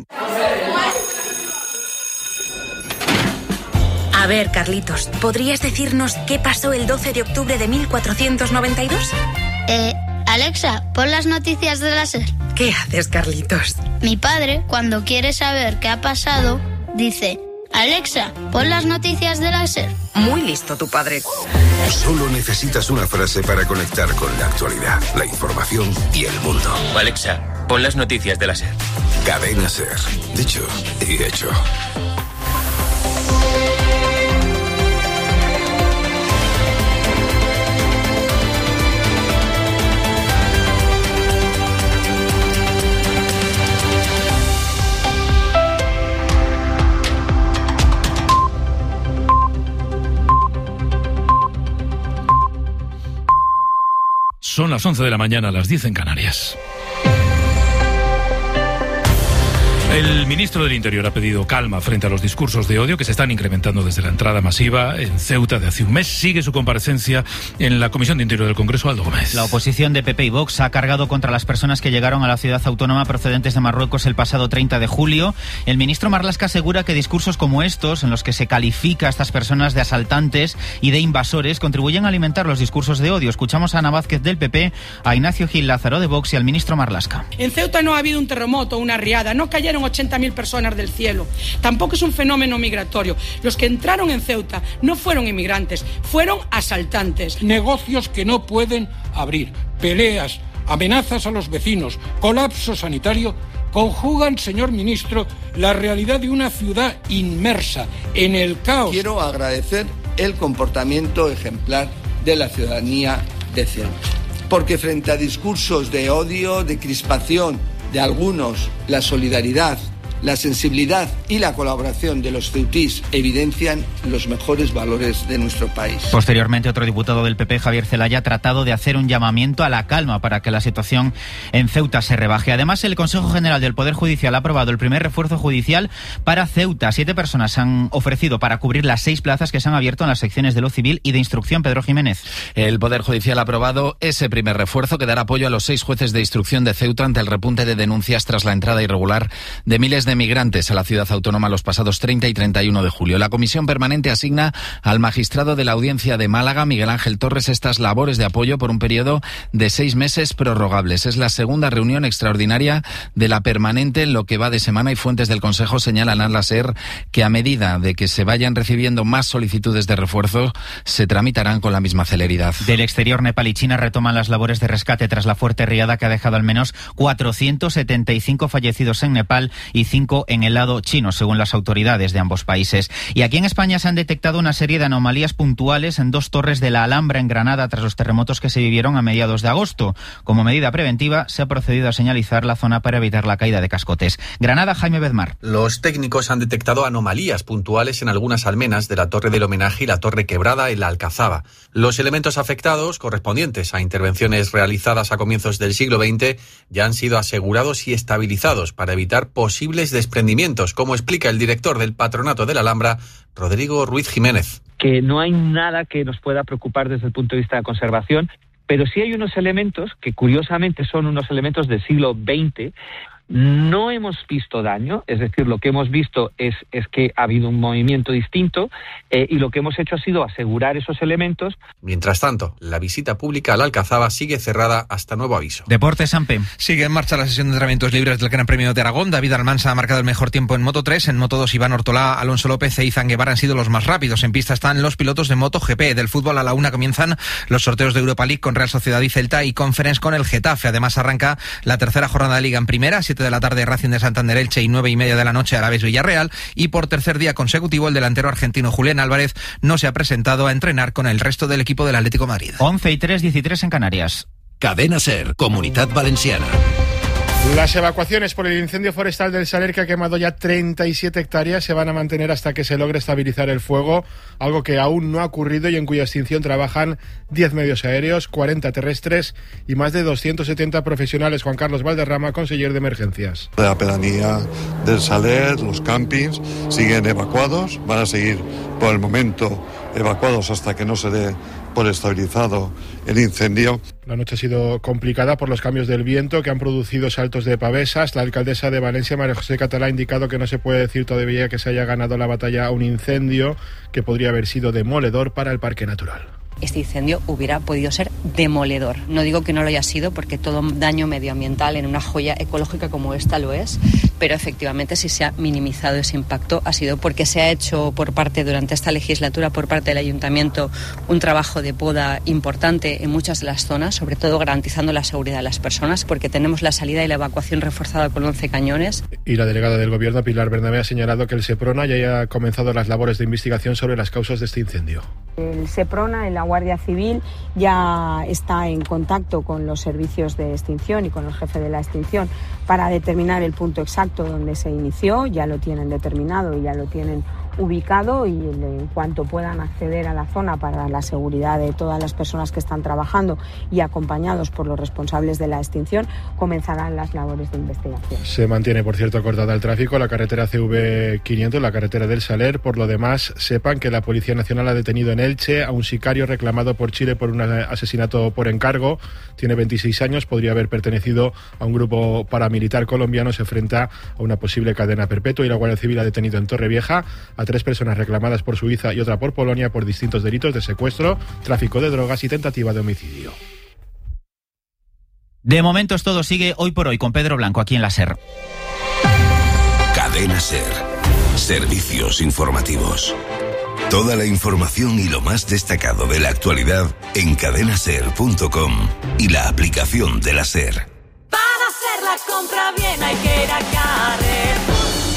A ver, Carlitos, ¿podrías decirnos qué pasó el doce de octubre de mil cuatrocientos noventa y dos? Eh, Alexa, pon las noticias de la SER. ¿Qué haces, Carlitos? Mi padre, cuando quiere saber qué ha pasado, dice: Alexa, pon las noticias de la SER. Muy listo tu padre. Solo necesitas una frase para conectar con la actualidad, la información y el mundo. Alexa, pon las noticias de la SER. Cadena SER. Dicho y hecho. Son las once de la mañana, las diez en Canarias. El ministro del Interior ha pedido calma frente a los discursos de odio que se están incrementando desde la entrada masiva en Ceuta de hace un mes. Sigue su comparecencia en la Comisión de Interior del Congreso, Aldo Gómez. La oposición de P P y Vox ha cargado contra las personas que llegaron a la ciudad autónoma procedentes de Marruecos el pasado treinta de julio. El ministro Marlaska asegura que discursos como estos, en los que se califica a estas personas de asaltantes y de invasores, contribuyen a alimentar los discursos de odio. Escuchamos a Ana Vázquez del P P, a Ignacio Gil Lázaro de Vox y al ministro Marlaska. En Ceuta no ha habido un terremoto, una riada, no cayeron ochenta mil personas del cielo. Tampoco es un fenómeno migratorio. Los que entraron en Ceuta no fueron inmigrantes, fueron asaltantes. Negocios que no pueden abrir, peleas, amenazas a los vecinos, colapso sanitario, conjugan, señor ministro, la realidad de una ciudad inmersa en el caos. Quiero agradecer el comportamiento ejemplar de la ciudadanía de Ceuta. Porque frente a discursos de odio, de crispación de algunos, la solidaridad, la sensibilidad y la colaboración de los ceutís evidencian los mejores valores de nuestro país. Posteriormente, otro diputado del P P, Javier Zelaya, ha tratado de hacer un llamamiento a la calma para que la situación en Ceuta se rebaje. Además, el Consejo General del Poder Judicial ha aprobado el primer refuerzo judicial para Ceuta. Siete personas se han ofrecido para cubrir las seis plazas que se han abierto en las secciones de lo civil y de instrucción. Pedro Jiménez. El Poder Judicial ha aprobado ese primer refuerzo que dará apoyo a los seis jueces de instrucción de Ceuta ante el repunte de denuncias tras la entrada irregular de miles de migrantes a la ciudad autónoma los pasados treinta y treinta y uno de julio. La Comisión Permanente asigna al magistrado de la Audiencia de Málaga, Miguel Ángel Torres, estas labores de apoyo por un periodo de seis meses prorrogables. Es la segunda reunión extraordinaria de la Permanente en lo que va de semana y fuentes del Consejo señalan a la SER que a medida de que se vayan recibiendo más solicitudes de refuerzo, se tramitarán con la misma celeridad. Del exterior, Nepal y China retoman las labores de rescate tras la fuerte riada que ha dejado al menos cuatrocientos setenta y cinco fallecidos en Nepal y cinco en el lado chino, según las autoridades de ambos países. Y aquí en España se han detectado una serie de anomalías puntuales en dos torres de la Alhambra en Granada tras los terremotos que se vivieron a mediados de agosto. Como medida preventiva, se ha procedido a señalizar la zona para evitar la caída de cascotes. Granada, Jaime Bedmar. Los técnicos han detectado anomalías puntuales en algunas almenas de la Torre del Homenaje y la Torre Quebrada en la Alcazaba. Los elementos afectados, correspondientes a intervenciones realizadas a comienzos del siglo veinte, ya han sido asegurados y estabilizados para evitar posibles desprendimientos, como explica el director del Patronato de la Alhambra, Rodrigo Ruiz Jiménez. Que no hay nada que nos pueda preocupar desde el punto de vista de conservación, pero sí hay unos elementos que curiosamente son unos elementos del siglo veinte. No hemos visto daño, es decir, lo que hemos visto es, es que ha habido un movimiento distinto eh, y lo que hemos hecho ha sido asegurar esos elementos. Mientras tanto, la visita pública a la Alcazaba sigue cerrada hasta nuevo aviso. Deportes, Sampe. Sigue en marcha la sesión de entrenamientos libres del Gran Premio de Aragón. David Almansa ha marcado el mejor tiempo en Moto tres. En Moto dos, Iván Ortolá, Alonso López e Izan Guevara han sido los más rápidos. En pista están los pilotos de MotoGP. Del fútbol a la una comienzan los sorteos de Europa League con Real Sociedad y Celta y Conference con el Getafe. Además arranca la tercera jornada de Liga en Primera, siete de la tarde Racing de Santander Elche y nueve y media de la noche Alavés Villarreal. Y por tercer día consecutivo el delantero argentino Julián Álvarez no se ha presentado a entrenar con el resto del equipo del Atlético de Madrid. once y tres, dieciséis en Canarias. Cadena SER, Comunidad Valenciana. Las evacuaciones por el incendio forestal del Saler, que ha quemado ya treinta y siete hectáreas, se van a mantener hasta que se logre estabilizar el fuego, algo que aún no ha ocurrido y en cuya extinción trabajan diez medios aéreos, cuarenta terrestres y más de doscientos setenta profesionales. Juan Carlos Valderrama, consejero de emergencias. La pedanía del Saler, los campings siguen evacuados, van a seguir por el momento evacuados hasta que no se dé por estabilizado el incendio. La noche ha sido complicada por los cambios del viento que han producido saltos de pavesas. La alcaldesa de Valencia, María José Catalá, ha indicado que no se puede decir todavía que se haya ganado la batalla a un incendio que podría haber sido demoledor para el parque natural. Este incendio hubiera podido ser demoledor. No digo que no lo haya sido, porque todo daño medioambiental en una joya ecológica como esta lo es, pero efectivamente si se ha minimizado ese impacto ha sido porque se ha hecho por parte, durante esta legislatura, por parte del Ayuntamiento, un trabajo de poda importante en muchas de las zonas, sobre todo garantizando la seguridad de las personas, porque tenemos la salida y la evacuación reforzada con once cañones. Y la delegada del Gobierno, Pilar Bernabé, ha señalado que el SEPRONA ya haya comenzado las labores de investigación sobre las causas de este incendio. El SEPRONA, la Guardia Civil, ya está en contacto con los servicios de extinción y con el jefe de la extinción para determinar el punto exacto donde se inició. Ya lo tienen determinado y ya lo tienen ubicado, y en cuanto puedan acceder a la zona para la seguridad de todas las personas que están trabajando y acompañados por los responsables de la extinción, comenzarán las labores de investigación. Se mantiene, por cierto, cortada el tráfico la carretera C V quinientos, la carretera del Saler. Por lo demás, sepan que la Policía Nacional ha detenido en Elche a un sicario reclamado por Chile por un asesinato por encargo. Tiene veintiséis años, podría haber pertenecido a un grupo paramilitar colombiano, se enfrenta a una posible cadena perpetua. Y la Guardia Civil ha detenido en Torrevieja a tres personas reclamadas por Suiza y otra por Polonia por distintos delitos de secuestro, tráfico de drogas y tentativa de homicidio. De momento es todo. Sigue Hoy por Hoy con Pedro Blanco aquí en la SER. Cadena SER. Servicios informativos. Toda la información y lo más destacado de la actualidad en cadena ser punto com y la aplicación de la SER. Para hacer la compra bien hay que ir a Carrefour.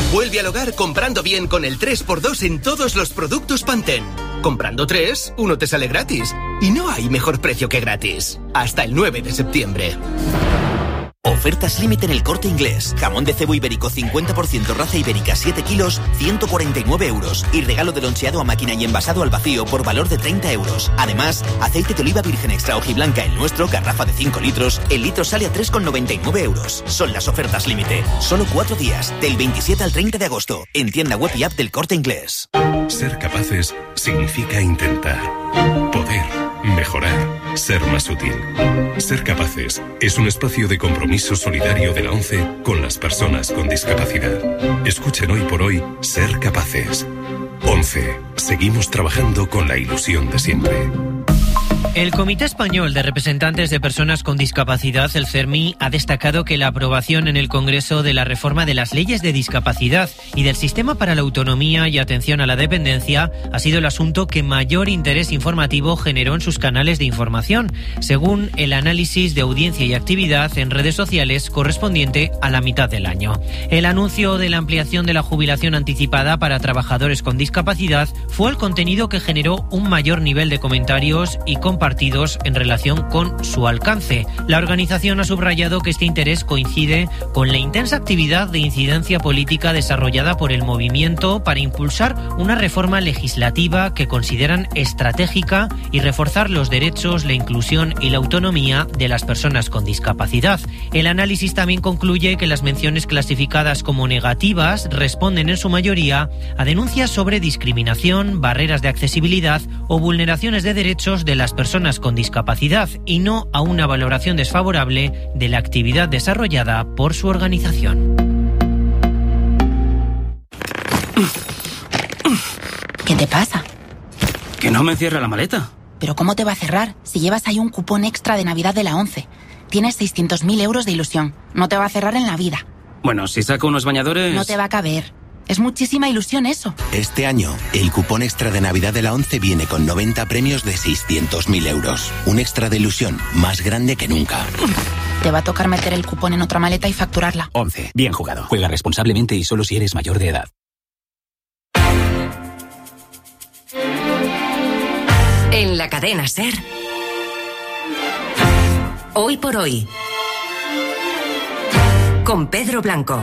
Vuelve al hogar comprando bien con el tres por dos en todos los productos Pantene. Comprando tres, uno te sale gratis. Y no hay mejor precio que gratis. Hasta el nueve de septiembre. Ofertas límite en El Corte Inglés. Jamón de cebo ibérico cincuenta por ciento raza ibérica siete kilos, ciento cuarenta y nueve euros. Y regalo de loncheado a máquina y envasado al vacío por valor de treinta euros. Además, aceite de oliva virgen extra hojiblanca el nuestro, garrafa de cinco litros. El litro sale a tres con noventa y nueve euros. Son las ofertas límite. Solo cuatro días, del veintisiete al treinta de agosto. En tienda web y app del Corte Inglés. Ser capaces significa intentar. Poder. Mejorar. Ser más útil. Ser Capaces es un espacio de compromiso solidario de la ONCE con las personas con discapacidad. Escuchen hoy por hoy Ser Capaces. ONCE. Seguimos trabajando con la ilusión de siempre. El Comité Español de Representantes de Personas con Discapacidad, el CERMI, ha destacado que la aprobación en el Congreso de la reforma de las leyes de discapacidad y del sistema para la autonomía y atención a la dependencia ha sido el asunto que mayor interés informativo generó en sus canales de información, según el análisis de audiencia y actividad en redes sociales correspondiente a la mitad del año. El anuncio de la ampliación de la jubilación anticipada para trabajadores con discapacidad fue el contenido que generó un mayor nivel de comentarios y compartidos en relación con su alcance. La organización ha subrayado que este interés coincide con la intensa actividad de incidencia política desarrollada por el movimiento para impulsar una reforma legislativa que consideran estratégica y reforzar los derechos, la inclusión y la autonomía de las personas con discapacidad. El análisis también concluye que las menciones clasificadas como negativas responden en su mayoría a denuncias sobre discriminación, barreras de accesibilidad o vulneraciones de derechos de las personas con discapacidad y no a una valoración desfavorable de la actividad desarrollada por su organización. ¿Qué te pasa? Que no me cierra la maleta. ¿Pero cómo te va a cerrar si llevas ahí un cupón extra de Navidad de la ONCE? Tienes seiscientos mil euros de ilusión. No te va a cerrar en la vida. Bueno, si saco unos bañadores... No te va a caber. Es muchísima ilusión eso. Este año, el cupón extra de Navidad de la ONCE viene con noventa premios de seiscientos mil euros. Un extra de ilusión más grande que nunca. Te va a tocar meter el cupón en otra maleta y facturarla. ONCE. Bien jugado. Juega responsablemente y solo si eres mayor de edad. En la cadena SER. Hoy por hoy. Con Pedro Blanco.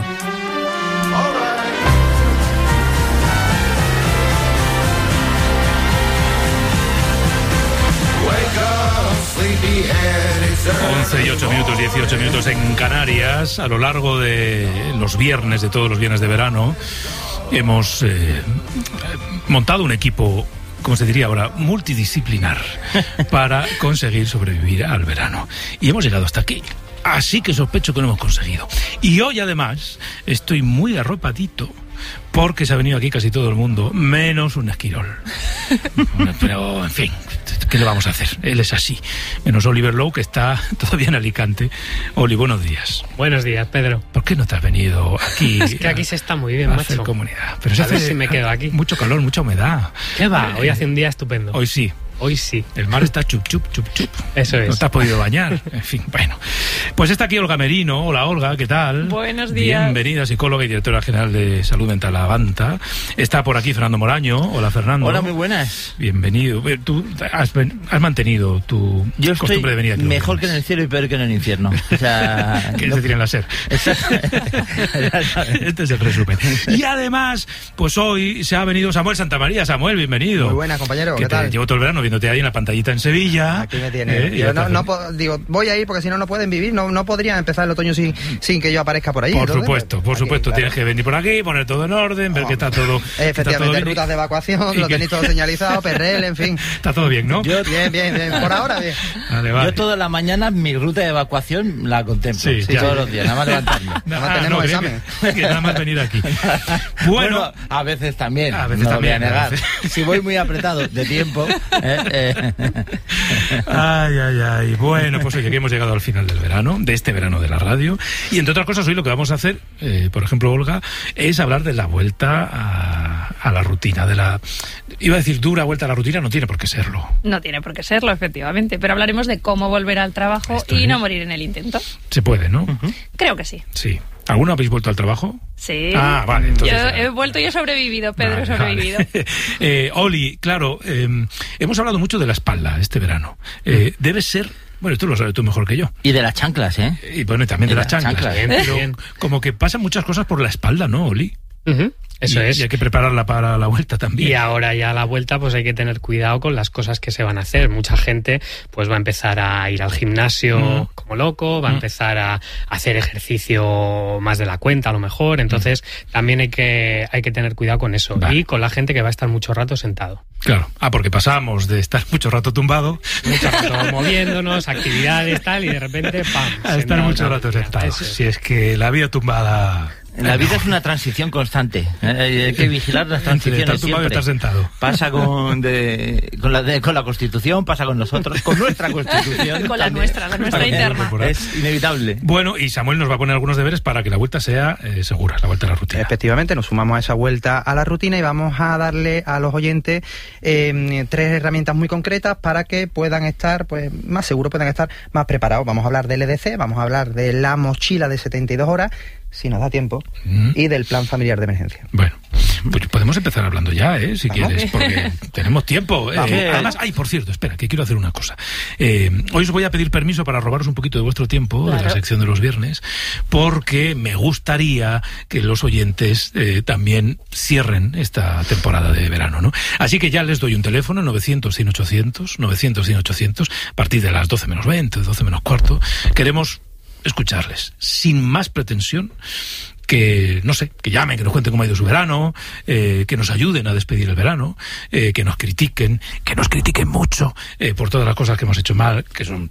once y ocho minutos, dieciocho minutos en Canarias. A lo largo de los viernes, de todos los viernes de verano, hemos eh, montado un equipo, como se diría ahora, multidisciplinar para conseguir sobrevivir al verano. Y hemos llegado hasta aquí. Así que sospecho que lo hemos conseguido. Y hoy, además, estoy muy arropadito porque se ha venido aquí casi todo el mundo, menos un esquirol. Pero, en fin, ¿qué le vamos a hacer? Él es así. Menos Oliver Lowe, que está todavía en Alicante. Oli, buenos días. Buenos días, Pedro. ¿Por qué no te has venido aquí? Es que aquí se está muy bien, a macho. hacer comunidad. Pero se a hace, ver si me quedo aquí. Mucho calor, mucha humedad. ¿Qué va? Hoy hace un día estupendo. Hoy sí. Hoy sí. El mar está chup, chup, chup, chup. Eso es. No te has podido bañar. En fin, bueno. Pues está aquí Olga Merino. Hola, Olga, ¿qué tal? Buenos días. Bienvenida, psicóloga y directora general de Salud Mental Avanta. Está por aquí Fernando Moraño. Hola, Fernando. Hola, muy buenas. Bienvenido. Tú has, has mantenido tu Yo costumbre de venir aquí. Mejor que en el cielo y peor que en el infierno. O sea, que no... se tiren la ser. Este es el resumen. Y además, pues hoy se ha venido Samuel Santamaría. Samuel, bienvenido. Muy buena, compañero. ¿Qué, ¿Qué tal? Llevo todo el verano viéndote ahí en la pantallita en Sevilla. Aquí me tienes. Eh, yo no, no digo, voy a ir porque si no, no pueden vivir. No, no podría empezar el otoño sin, sin que yo aparezca por ahí. Por entonces, supuesto, por aquí, supuesto. claro. Tienes que venir por aquí, poner todo en orden, ver oh, que está todo. Efectivamente, está todo rutas de evacuación, lo tenéis todo señalizado, perrel, en fin. Está todo bien, ¿no? Yo, bien, bien, bien. Por ahora, bien. Vale, vale. Yo toda la mañana mi ruta de evacuación la contemplo. Sí, sí, todos los días, nada más levantarme. Nada más ah, tenemos no, examen. Que, que nada más venir aquí. Bueno, bueno, a veces también. A veces no también. Lo voy a negar. Si voy muy apretado de tiempo. Eh, eh. Ay, ay, ay. Bueno, pues oye, que hemos llegado al final del verano, de este verano de la radio. Y entre otras cosas, hoy lo que vamos a hacer, eh, por ejemplo, Olga, es hablar de la vuelta a, a la rutina, de la... Iba a decir dura vuelta a la rutina, no tiene por qué serlo. No tiene por qué serlo, efectivamente, pero hablaremos de cómo volver al trabajo Esto y es. no morir en el intento. Se puede, ¿no? Uh-huh. Creo que sí. Sí. ¿Alguno habéis vuelto al trabajo? Sí. Ah, vale. Entonces, yo ya. he vuelto y he sobrevivido, Pedro, Vale, he sobrevivido. Vale. eh, Oli, claro, eh, hemos hablado mucho de la espalda este verano. Eh, debe ser... Bueno, tú lo sabes tú mejor que yo. Y de las chanclas, ¿eh? Y bueno, y también y de las chanclas. chanclas. ¿eh? Pero como que pasan muchas cosas por la espalda, ¿no, Oli? Uh-huh. Eso y, es. Y hay que prepararla para la vuelta también. Y ahora ya a la vuelta pues hay que tener cuidado con las cosas que se van a hacer. Mucha gente pues va a empezar a ir al gimnasio mm. como loco, va mm. a empezar a hacer ejercicio más de la cuenta a lo mejor. Entonces mm. también hay que, hay que tener cuidado con eso. Vale. Y con la gente que va a estar mucho rato sentado. Claro. Ah, porque pasamos de estar mucho rato tumbado, mucho rato moviéndonos, actividades, tal, y de repente, ¡pam! A estar mucho rato sentado. Si es que la vida tumbada... La vida es una transición constante. Hay que vigilar las transiciones estar tumbado siempre. Y estar sentado. Pasa con, de, con, la, de, con la Constitución, pasa con nosotros, con nuestra Constitución. Con la nuestra, la nuestra interna. Es inevitable. Bueno, y Samuel nos va a poner algunos deberes para que la vuelta sea eh, segura, la vuelta a la rutina. Efectivamente, nos sumamos a esa vuelta a la rutina y vamos a darle a los oyentes eh, tres herramientas muy concretas para que puedan estar pues más seguros, puedan estar más preparados. Vamos a hablar del E D C, vamos a hablar de la mochila de setenta y dos horas, si nos da tiempo, mm. y del plan familiar de emergencia. Bueno, pues podemos empezar hablando ya, ¿eh? Si ¿Vamos? quieres, porque tenemos tiempo. Eh, además, ay, por cierto, espera, que quiero hacer una cosa. Eh, hoy os voy a pedir permiso para robaros un poquito de vuestro tiempo, claro, de la sección de los viernes, porque me gustaría que los oyentes eh, también cierren esta temporada de verano, ¿no? Así que ya les doy un teléfono, novecientos, cien, ochocientos, novecientos, cien, ochocientos, a partir de las doce menos veinte, doce menos cuarto. Queremos escucharles, sin más pretensión, que, no sé, que llamen, que nos cuenten cómo ha ido su verano, eh, que nos ayuden a despedir el verano, eh, que nos critiquen, que nos critiquen mucho eh, por todas las cosas que hemos hecho mal, que son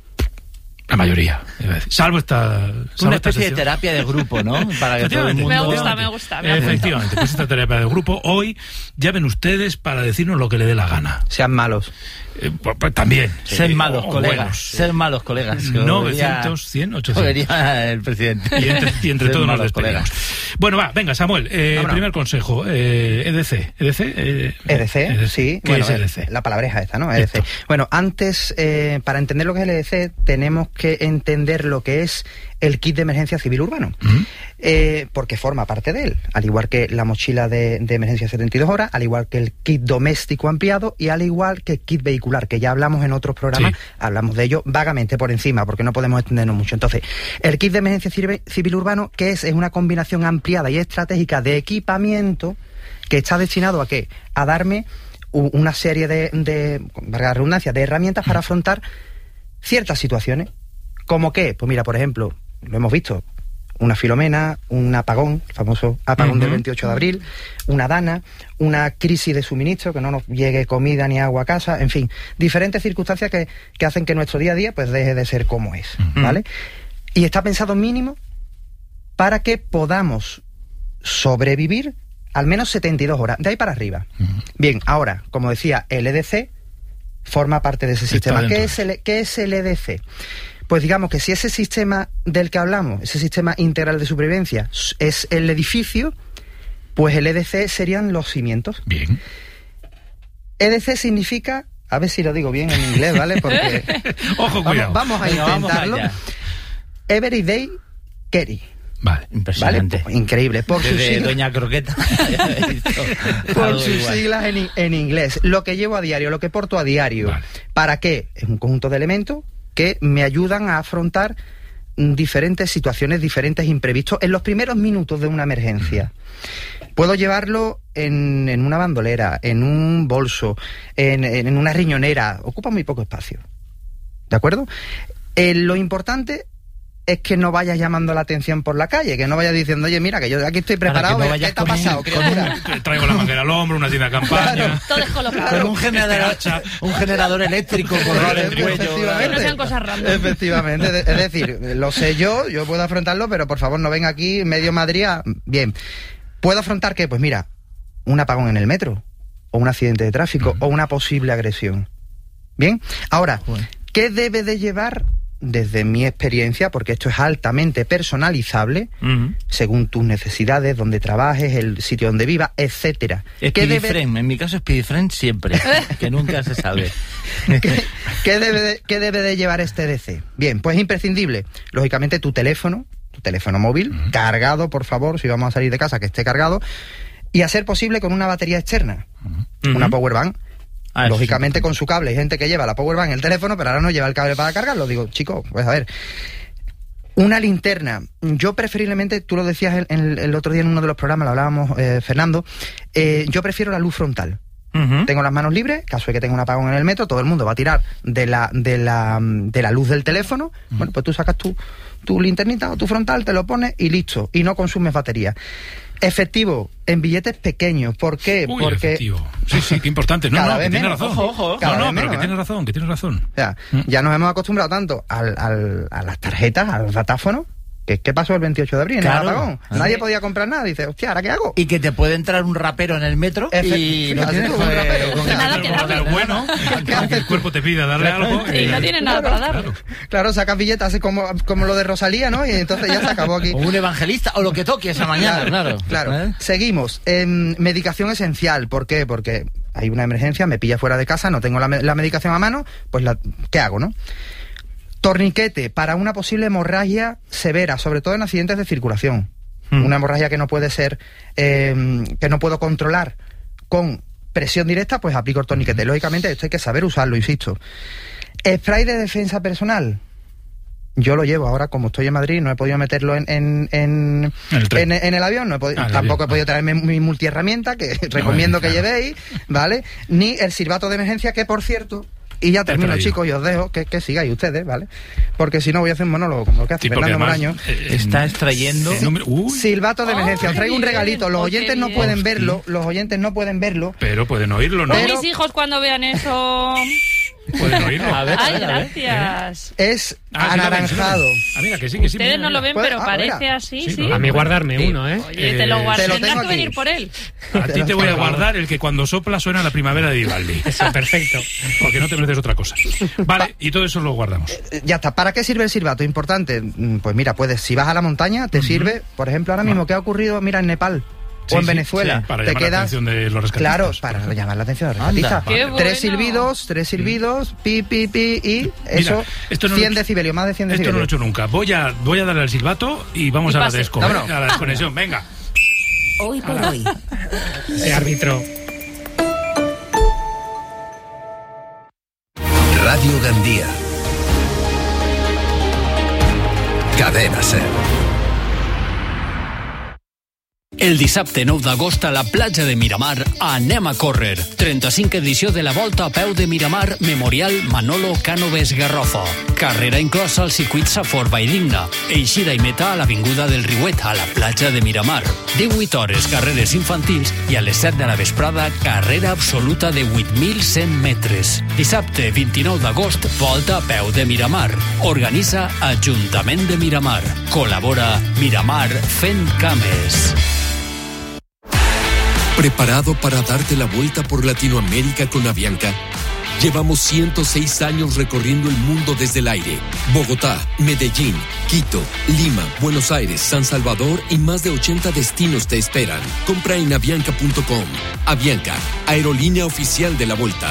la mayoría, salvo esta... Salvo una esta especie sesión. de terapia de grupo, ¿no? Para que todo el mundo... Me gusta, me gusta. Me Efectivamente, pues esta terapia de grupo. Hoy llamen ustedes para decirnos lo que le dé la gana. Sean malos. Eh, pues, pues, también. Ser eh, malos, oh, colegas. Buenos. Ser malos, colegas. novecientos, cien, ochocientos. Diría el presidente. Y entre, y entre todos nos despedimos. Bueno, va, venga, Samuel. Eh, primer consejo. Eh, E D C. ¿E D C? Eh, E D C, E D C. sí. ¿Qué Bueno, es E D C? La palabreja esta, ¿no? E D C. Esto. Bueno, antes, eh, para entender lo que es el E D C, tenemos que entender lo que es el kit de emergencia civil urbano. Uh-huh. Eh, porque forma parte de él, al igual que la mochila de, de emergencia setenta y dos horas, al igual que el kit doméstico ampliado y al igual que el kit vehicular, que ya hablamos en otros programas, sí. Hablamos de ello vagamente por encima, porque no podemos extendernos mucho. Entonces, el kit de emergencia civil urbano, ¿qué es? Es una combinación ampliada y estratégica de equipamiento que está destinado a ¿qué? A darme una serie de, de, valga la redundancia, de herramientas para afrontar ciertas situaciones. ¿Cómo qué? Pues mira, por ejemplo, lo hemos visto, una Filomena, un apagón, el famoso apagón uh-huh. del veintiocho de abril, una Dana, una crisis de suministro, que no nos llegue comida ni agua a casa, en fin, diferentes circunstancias que, que hacen que nuestro día a día pues deje de ser como es, uh-huh. ¿vale? Y está pensado mínimo para que podamos sobrevivir al menos setenta y dos horas, de ahí para arriba. Uh-huh. Bien, ahora, como decía, el E D C forma parte de ese está sistema. ¿Qué es, el, ¿Qué es el E D C? Pues digamos que si ese sistema del que hablamos, ese sistema integral de supervivencia, es el edificio, pues el E D C serían los cimientos. Bien. E D C significa, a ver si lo digo bien en inglés, ¿vale? Porque Ojo, cuidado. Vamos, vamos a Venga, intentarlo. vamos Every day carry. Vale, impresionante. ¿Vale? Increíble. Por Desde sus siglas, Doña Croqueta. por sus siglas en, en inglés. Lo que llevo a diario, lo que porto a diario. Vale. ¿Para qué? Es un conjunto de elementos que me ayudan a afrontar diferentes situaciones, diferentes imprevistos en los primeros minutos de una emergencia. Puedo llevarlo en, en una bandolera, en un bolso, en, en una riñonera. Ocupa muy poco espacio. ¿De acuerdo? Eh, lo importante es que no vayas llamando la atención por la calle, que no vayas diciendo, oye, mira, que yo aquí estoy preparado, no ¿qué te ha pasado, criatura? Traigo la manguera al hombro, una tienda de campaña. Claro. Todo descolocado. Con un generador, un generador eléctrico colgado en el cuello. Que no sean cosas random. Efectivamente, es decir, lo sé yo, yo puedo afrontarlo, pero por favor no venga aquí medio Madrid a... Bien, ¿puedo afrontar qué? Pues mira, un apagón en el metro, o un accidente de tráfico, uh-huh. o una posible agresión. Bien, ahora, bueno. ¿Qué debe de llevar... Desde mi experiencia, porque esto es altamente personalizable, uh-huh. según tus necesidades, donde trabajes, el sitio donde vivas, etcétera. Speedifriend, debe... en mi caso Speedifriend siempre, que nunca se sabe. ¿Qué, qué, debe de, ¿Qué debe de llevar este E D C? Bien, pues imprescindible, lógicamente tu teléfono, tu teléfono móvil, uh-huh. cargado, por favor, si vamos a salir de casa, que esté cargado, y a ser posible con una batería externa, uh-huh. una powerbank. Ah, lógicamente sí. Con su cable. Hay gente que lleva la powerbank en el teléfono, pero ahora no lleva el cable para cargarlo. Digo, chico, pues a ver, una linterna. Yo preferiblemente, tú lo decías el, el, el otro día en uno de los programas, lo hablábamos, eh, Fernando, eh, yo prefiero la luz frontal. Uh-huh. Tengo las manos libres, caso de que tenga un apagón en el metro, todo el mundo va a tirar de la de la, de la luz del teléfono. Uh-huh. Bueno, pues tú sacas tu, tu linternita o tu frontal, te lo pones y listo, y no consumes batería. Efectivo, en billetes pequeños. ¿Por qué? Uy, porque efectivo. Sí, sí, qué importante. No, cada no, vez que tiene menos. razón. Ojo, ojo. No, no, pero menos, que ¿eh? tiene razón, que tiene razón. O sea, ¿Mm? ya nos hemos acostumbrado tanto al, al, a las tarjetas, a los datáfonos. ¿Qué, ¿Qué pasó el veintiocho de abril? Claro. En el apagón. ¿Ah? Nadie podía comprar nada. Dice, hostia, ¿ahora qué hago? Y que te puede entrar un rapero en el metro Efe- y sí, no tienes un rapero. con Nada que darle. Pero bueno, que el cuerpo te pida darle algo. Y eh, no tiene nada para darle. Claro, claro, sacas billetes así como, como lo de Rosalía, ¿no? Y entonces ya se acabó aquí. O un evangelista, o lo que toque esa mañana, claro. Claro. ¿Eh? Seguimos. Eh, medicación esencial. ¿Por qué? Porque hay una emergencia, me pilla fuera de casa, no tengo la, la medicación a mano, pues la, ¿qué hago, no? Torniquete para una posible hemorragia severa, sobre todo en accidentes de circulación. Hmm. Una hemorragia que no puede ser, eh, que no puedo controlar con presión directa, pues aplico el torniquete. Lógicamente esto hay que saber usarlo, insisto. Spray de defensa personal. Yo lo llevo ahora, como estoy en Madrid, no he podido meterlo en en, en, el, en, en el avión, no he podido, ah, tampoco avión. he podido traerme mi multiherramienta, que recomiendo bueno, que claro. llevéis, ¿vale? Ni el silbato de emergencia, que por cierto... Y ya termino, chicos, y os dejo que, que sigáis ustedes, ¿vale? Porque si no voy a hacer un monólogo como lo que hace Sí, Fernando además, Moraño. eh, Está extrayendo... el número- Uy, Silbato de emergencia. Os traigo un bien. regalito. Los Oh, oyentes qué no bien. pueden Hostia. verlo. Los oyentes no pueden verlo. pero pueden oírlo, ¿no? Pues Pero- mis hijos cuando vean eso... Pueden oírlo. A ver, a Ay, ver, a ver. gracias. Es Ah, sí lo ven, sí lo anaranjado. ven. Ah, mira, que sí, que sí. Ustedes mira, no lo mira. ven, Pues, pero ah, parece mira. así, Sí, sí. no, A mí guardarme Sí. uno, ¿eh? Oye, te lo Eh, guardo. te lo Tendrás tengo que aquí. venir por él. A ti te voy a guardar el que cuando sopla suena la primavera de Vivaldi. Eso, perfecto. Porque no te mereces otra cosa. Vale, y todo eso lo guardamos. Eh, Ya está. ¿Para qué sirve el silbato? Importante. Mm, Pues mira, puedes, si vas a la montaña, te sirve, por ejemplo, ahora mismo, ¿qué ha ocurrido? Mira, en Nepal. Sí, o en sí, Venezuela. sí, para te llamar la quedas, atención de los rescatistas, claro, por para ejemplo. llamar la atención de los Anda. rescatistas. Qué Tres bueno. silbidos, tres silbidos, pi, pi, pi, y eso, esto no lo cien he hecho- decibelios, más de cien Esto no lo he decibelios. hecho nunca. Voy a, voy a darle al silbato y vamos Y a la, pase. desco, Vámonos. ¿eh? A la desconexión. Venga. Hoy por hoy. Ese árbitro. Radio Gandía. Cadena Ser. El dissabte nou d'agost a la platja de Miramar anem a córrer. trenta-cinc edició de la Volta a peu de Miramar Memorial Manolo Cánoves Garrofa. Carrera inclosa al circuit Safor Valldigna. Eixida i meta a l'Avinguda del Riuet, a la platja de Miramar. divuit hores carreres infantils i a les set de la vesprada carrera absoluta de vuit mil cent metres. Dissabte vint-i-nou d'agost, Volta a peu de Miramar. Organitza Ajuntament de Miramar. Col·labora Miramar fent cames. ¿Preparado para darte la vuelta por Latinoamérica con Avianca? Llevamos ciento seis años recorriendo el mundo desde el aire. Bogotá, Medellín, Quito, Lima, Buenos Aires, San Salvador y más de ochenta destinos te esperan. Compra en avianca punto com. Avianca, aerolínea oficial de la Vuelta.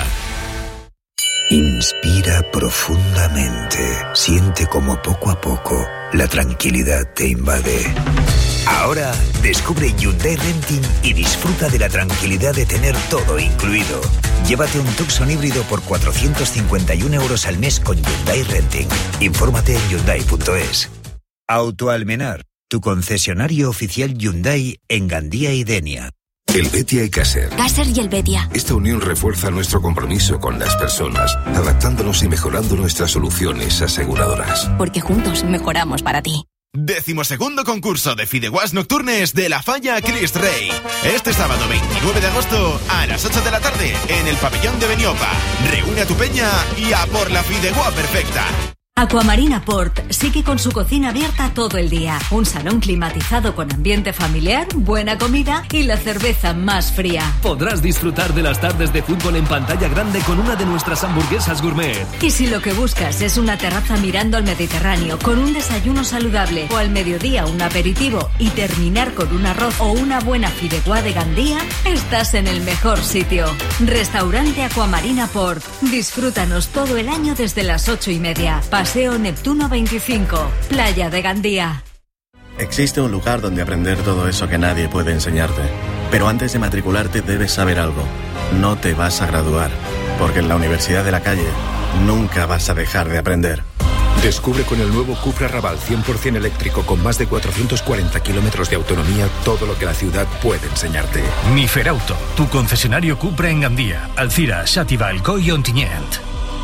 Inspira profundamente. Siente como poco a poco la tranquilidad te invade. Ahora descubre Hyundai Renting y disfruta de la tranquilidad de tener todo incluido. Llévate un Tucson híbrido por cuatrocientos cincuenta y un euros al mes con Hyundai Renting. Infórmate en hyundai punto es. Autoalmenar, tu concesionario oficial Hyundai en Gandía y Denia. El Betia y Caser. Caser y el Betia. Esta unión refuerza nuestro compromiso con las personas, adaptándonos y mejorando nuestras soluciones aseguradoras. Porque juntos mejoramos para ti. Decimosegundo concurso de Fideuàs Nocturnes de la Falla Crist Rey. Este sábado veintinueve de agosto a las ocho de la tarde en el pabellón de Beniopa. Reúne a tu peña y a por la Fideuà perfecta. Aquamarina Port sigue con su cocina abierta todo el día. Un salón climatizado con ambiente familiar, buena comida y la cerveza más fría. Podrás disfrutar de las tardes de fútbol en pantalla grande con una de nuestras hamburguesas gourmet. Y si lo que buscas es una terraza mirando al Mediterráneo con un desayuno saludable o al mediodía un aperitivo y terminar con un arroz o una buena fideuà de Gandía, estás en el mejor sitio. Restaurante Aquamarina Port. Disfrútanos todo el año desde las ocho y media. Paseo Neptuno veinticinco, Playa de Gandía. Existe un lugar donde aprender todo eso que nadie puede enseñarte. Pero antes de matricularte debes saber algo. No te vas a graduar, porque en la Universidad de la Calle nunca vas a dejar de aprender. Descubre con el nuevo Cupra Raval cien por ciento eléctrico con más de cuatrocientos cuarenta kilómetros de autonomía todo lo que la ciudad puede enseñarte. Miferauto, tu concesionario Cupra en Gandía, Alcira, Xàtiva, Alcoi y Ontinyent.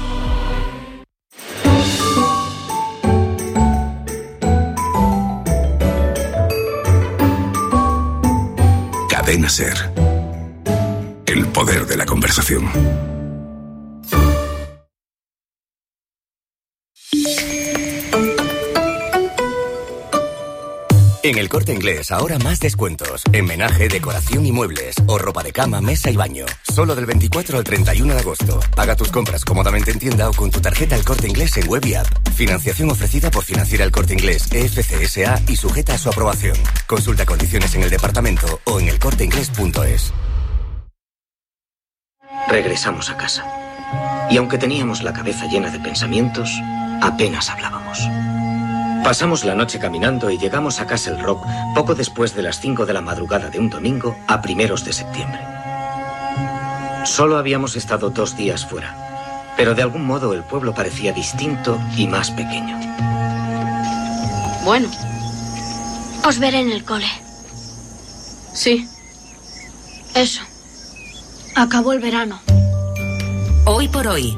Cadena SER. El poder de la conversación. En El Corte Inglés, ahora más descuentos. En menaje, decoración y muebles. O ropa de cama, mesa y baño. Solo del veinticuatro al treinta y uno de agosto. Paga tus compras cómodamente en tienda o con tu tarjeta El Corte Inglés en web y app. Financiación ofrecida por Financiera El Corte Inglés, E F C S A y sujeta a su aprobación. Consulta condiciones en el departamento o en el corte inglés punto es. Regresamos a casa. Y aunque teníamos la cabeza llena de pensamientos, apenas hablábamos. Pasamos la noche caminando y llegamos a Castle Rock poco después de las cinco de la madrugada de un domingo a primeros de septiembre. Solo habíamos estado dos días fuera, pero de algún modo el pueblo parecía distinto y más pequeño. Bueno, os veré en el cole. Sí. Eso. Acabó el verano. Hoy por hoy.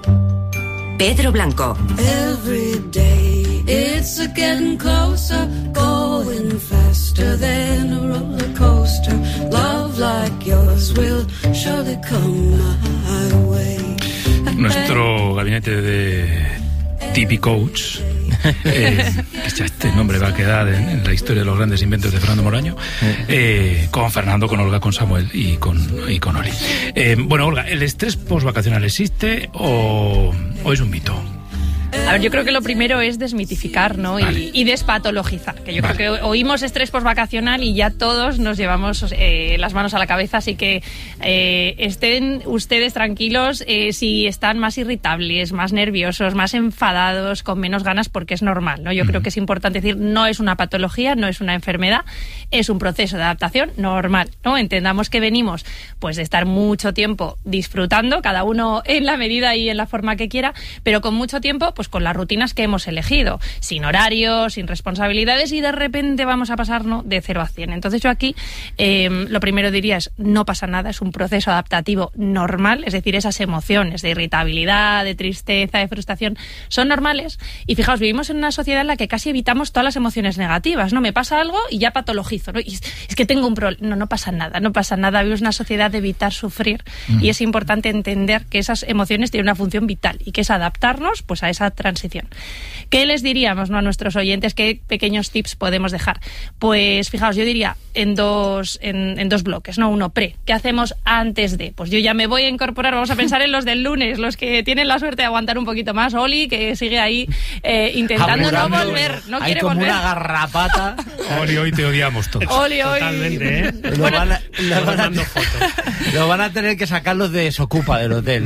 Pedro Blanco. Every day it's a getting closer, going faster than a roller coaster. Love like yours will surely come my way. Nuestro gabinete de T V Coach, eh, que este nombre va a quedar en, en la historia de los grandes inventos de Fernando Moraño, eh, con Fernando, con Olga, con Samuel y con, y con Oli. Eh, bueno, Olga, ¿el estrés postvacacional existe o, o es un mito? A ver, yo creo que lo primero es desmitificar, ¿no? Vale. Y, y despatologizar. Que yo vale. creo que oímos estrés postvacacional y ya todos nos llevamos eh, las manos a la cabeza. Así que eh, estén ustedes tranquilos eh, si están más irritables, más nerviosos, más enfadados, con menos ganas, porque es normal, ¿no? Yo uh-huh. creo que es importante decir, no es una patología, no es una enfermedad, es un proceso de adaptación normal, ¿no? Entendamos que venimos pues de estar mucho tiempo disfrutando, cada uno en la medida y en la forma que quiera, pero con mucho tiempo, pues con las rutinas que hemos elegido, sin horarios, sin responsabilidades, y de repente vamos a pasar, ¿no?, de cero a cien. Entonces yo aquí eh, lo primero diría es, no pasa nada, es un proceso adaptativo normal, es decir, esas emociones de irritabilidad, de tristeza, de frustración, son normales, y fijaos, vivimos en una sociedad en la que casi evitamos todas las emociones negativas, ¿no? Me pasa algo y ya patologizo, ¿no? Y es, es que tengo un problema, no, no pasa nada, no pasa nada, vivimos una sociedad de evitar sufrir, mm. y es importante entender que esas emociones tienen una función vital, y que es adaptarnos pues a esa transición. ¿Qué les diríamos, no, a nuestros oyentes? ¿Qué pequeños tips podemos dejar? Pues fijaos, yo diría en dos, en, en dos bloques, ¿no? Uno, pre. ¿Qué hacemos antes de? Pues yo ya me voy a incorporar, vamos a pensar en los del lunes, los que tienen la suerte de aguantar un poquito más. Oli, que sigue ahí eh, intentando Apurando, no volver, no hay quiere como volver. Una garrapata. Oli, hoy te odiamos todos. Oli, hoy. Totalmente, ¿eh? Lo, bueno, van a, lo, van a, lo van a tener que sacarlos de Desocupa del hotel.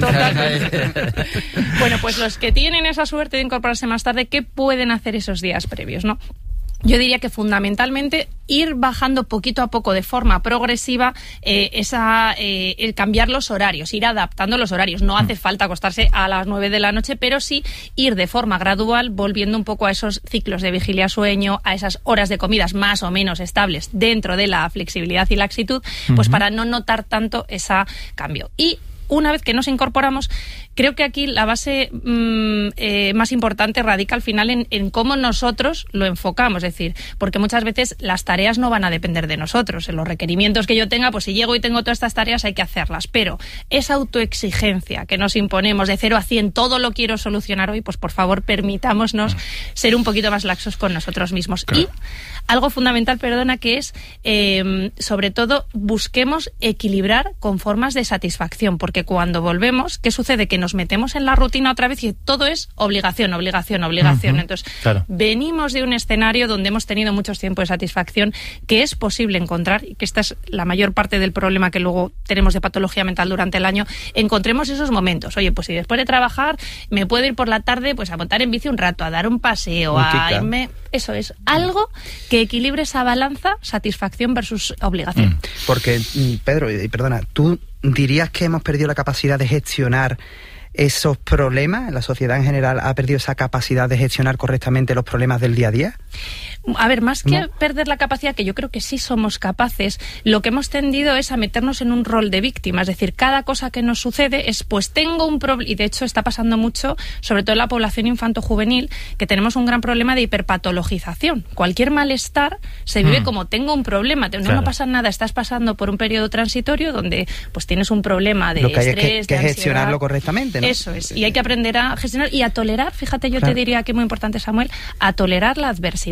Bueno, pues los que tienen esa suerte de incorporarse más tarde, ¿qué pueden hacer esos días previos, no? Yo diría que fundamentalmente ir bajando poquito a poco de forma progresiva eh, esa, eh, el cambiar los horarios, ir adaptando los horarios. No hace falta acostarse a las nueve de la noche, pero sí ir de forma gradual volviendo un poco a esos ciclos de vigilia-sueño, a esas horas de comidas más o menos estables dentro de la flexibilidad y laxitud, pues uh-huh. para no notar tanto ese cambio. Y una vez que nos incorporamos, creo que aquí la base mmm, eh, más importante radica al final en, en cómo nosotros lo enfocamos, es decir, porque muchas veces las tareas no van a depender de nosotros. En los requerimientos que yo tenga, pues si llego y tengo todas estas tareas hay que hacerlas, pero esa autoexigencia que nos imponemos de cero a cien, todo lo quiero solucionar hoy, pues por favor permitámonos ser un poquito más laxos con nosotros mismos. Claro. Y algo fundamental, perdona, que es, eh, sobre todo, busquemos equilibrar con formas de satisfacción, porque porque cuando volvemos, ¿qué sucede? Que nos metemos en la rutina otra vez y todo es obligación, obligación, obligación. Uh-huh. Entonces, claro. venimos de un escenario donde hemos tenido muchos tiempos de satisfacción que es posible encontrar, y que esta es la mayor parte del problema que luego tenemos de patología mental durante el año, encontremos esos momentos. Oye, pues si después de trabajar me puedo ir por la tarde pues a montar en bici un rato, a dar un paseo, Multica. a irme... Eso es, algo que equilibre esa balanza, satisfacción versus obligación. Mm. Porque, Pedro, y perdona, ¿tú dirías que hemos perdido la capacidad de gestionar esos problemas? ¿La sociedad en general ha perdido esa capacidad de gestionar correctamente los problemas del día a día? A ver, más que ¿No? perder la capacidad, que yo creo que sí somos capaces, lo que hemos tendido es a meternos en un rol de víctima. Es decir, cada cosa que nos sucede es, pues tengo un problema, y de hecho está pasando mucho, sobre todo en la población infanto-juvenil, que tenemos un gran problema de hiperpatologización. Cualquier malestar se vive mm. como tengo un problema, no, claro. no pasa nada, estás pasando por un periodo transitorio donde pues tienes un problema de lo que hay estrés, es que, que de gestionarlo correctamente, ¿no? Eso es, y hay que aprender a gestionar y a tolerar, fíjate, yo claro. te diría que es muy importante, Samuel, a tolerar la adversidad.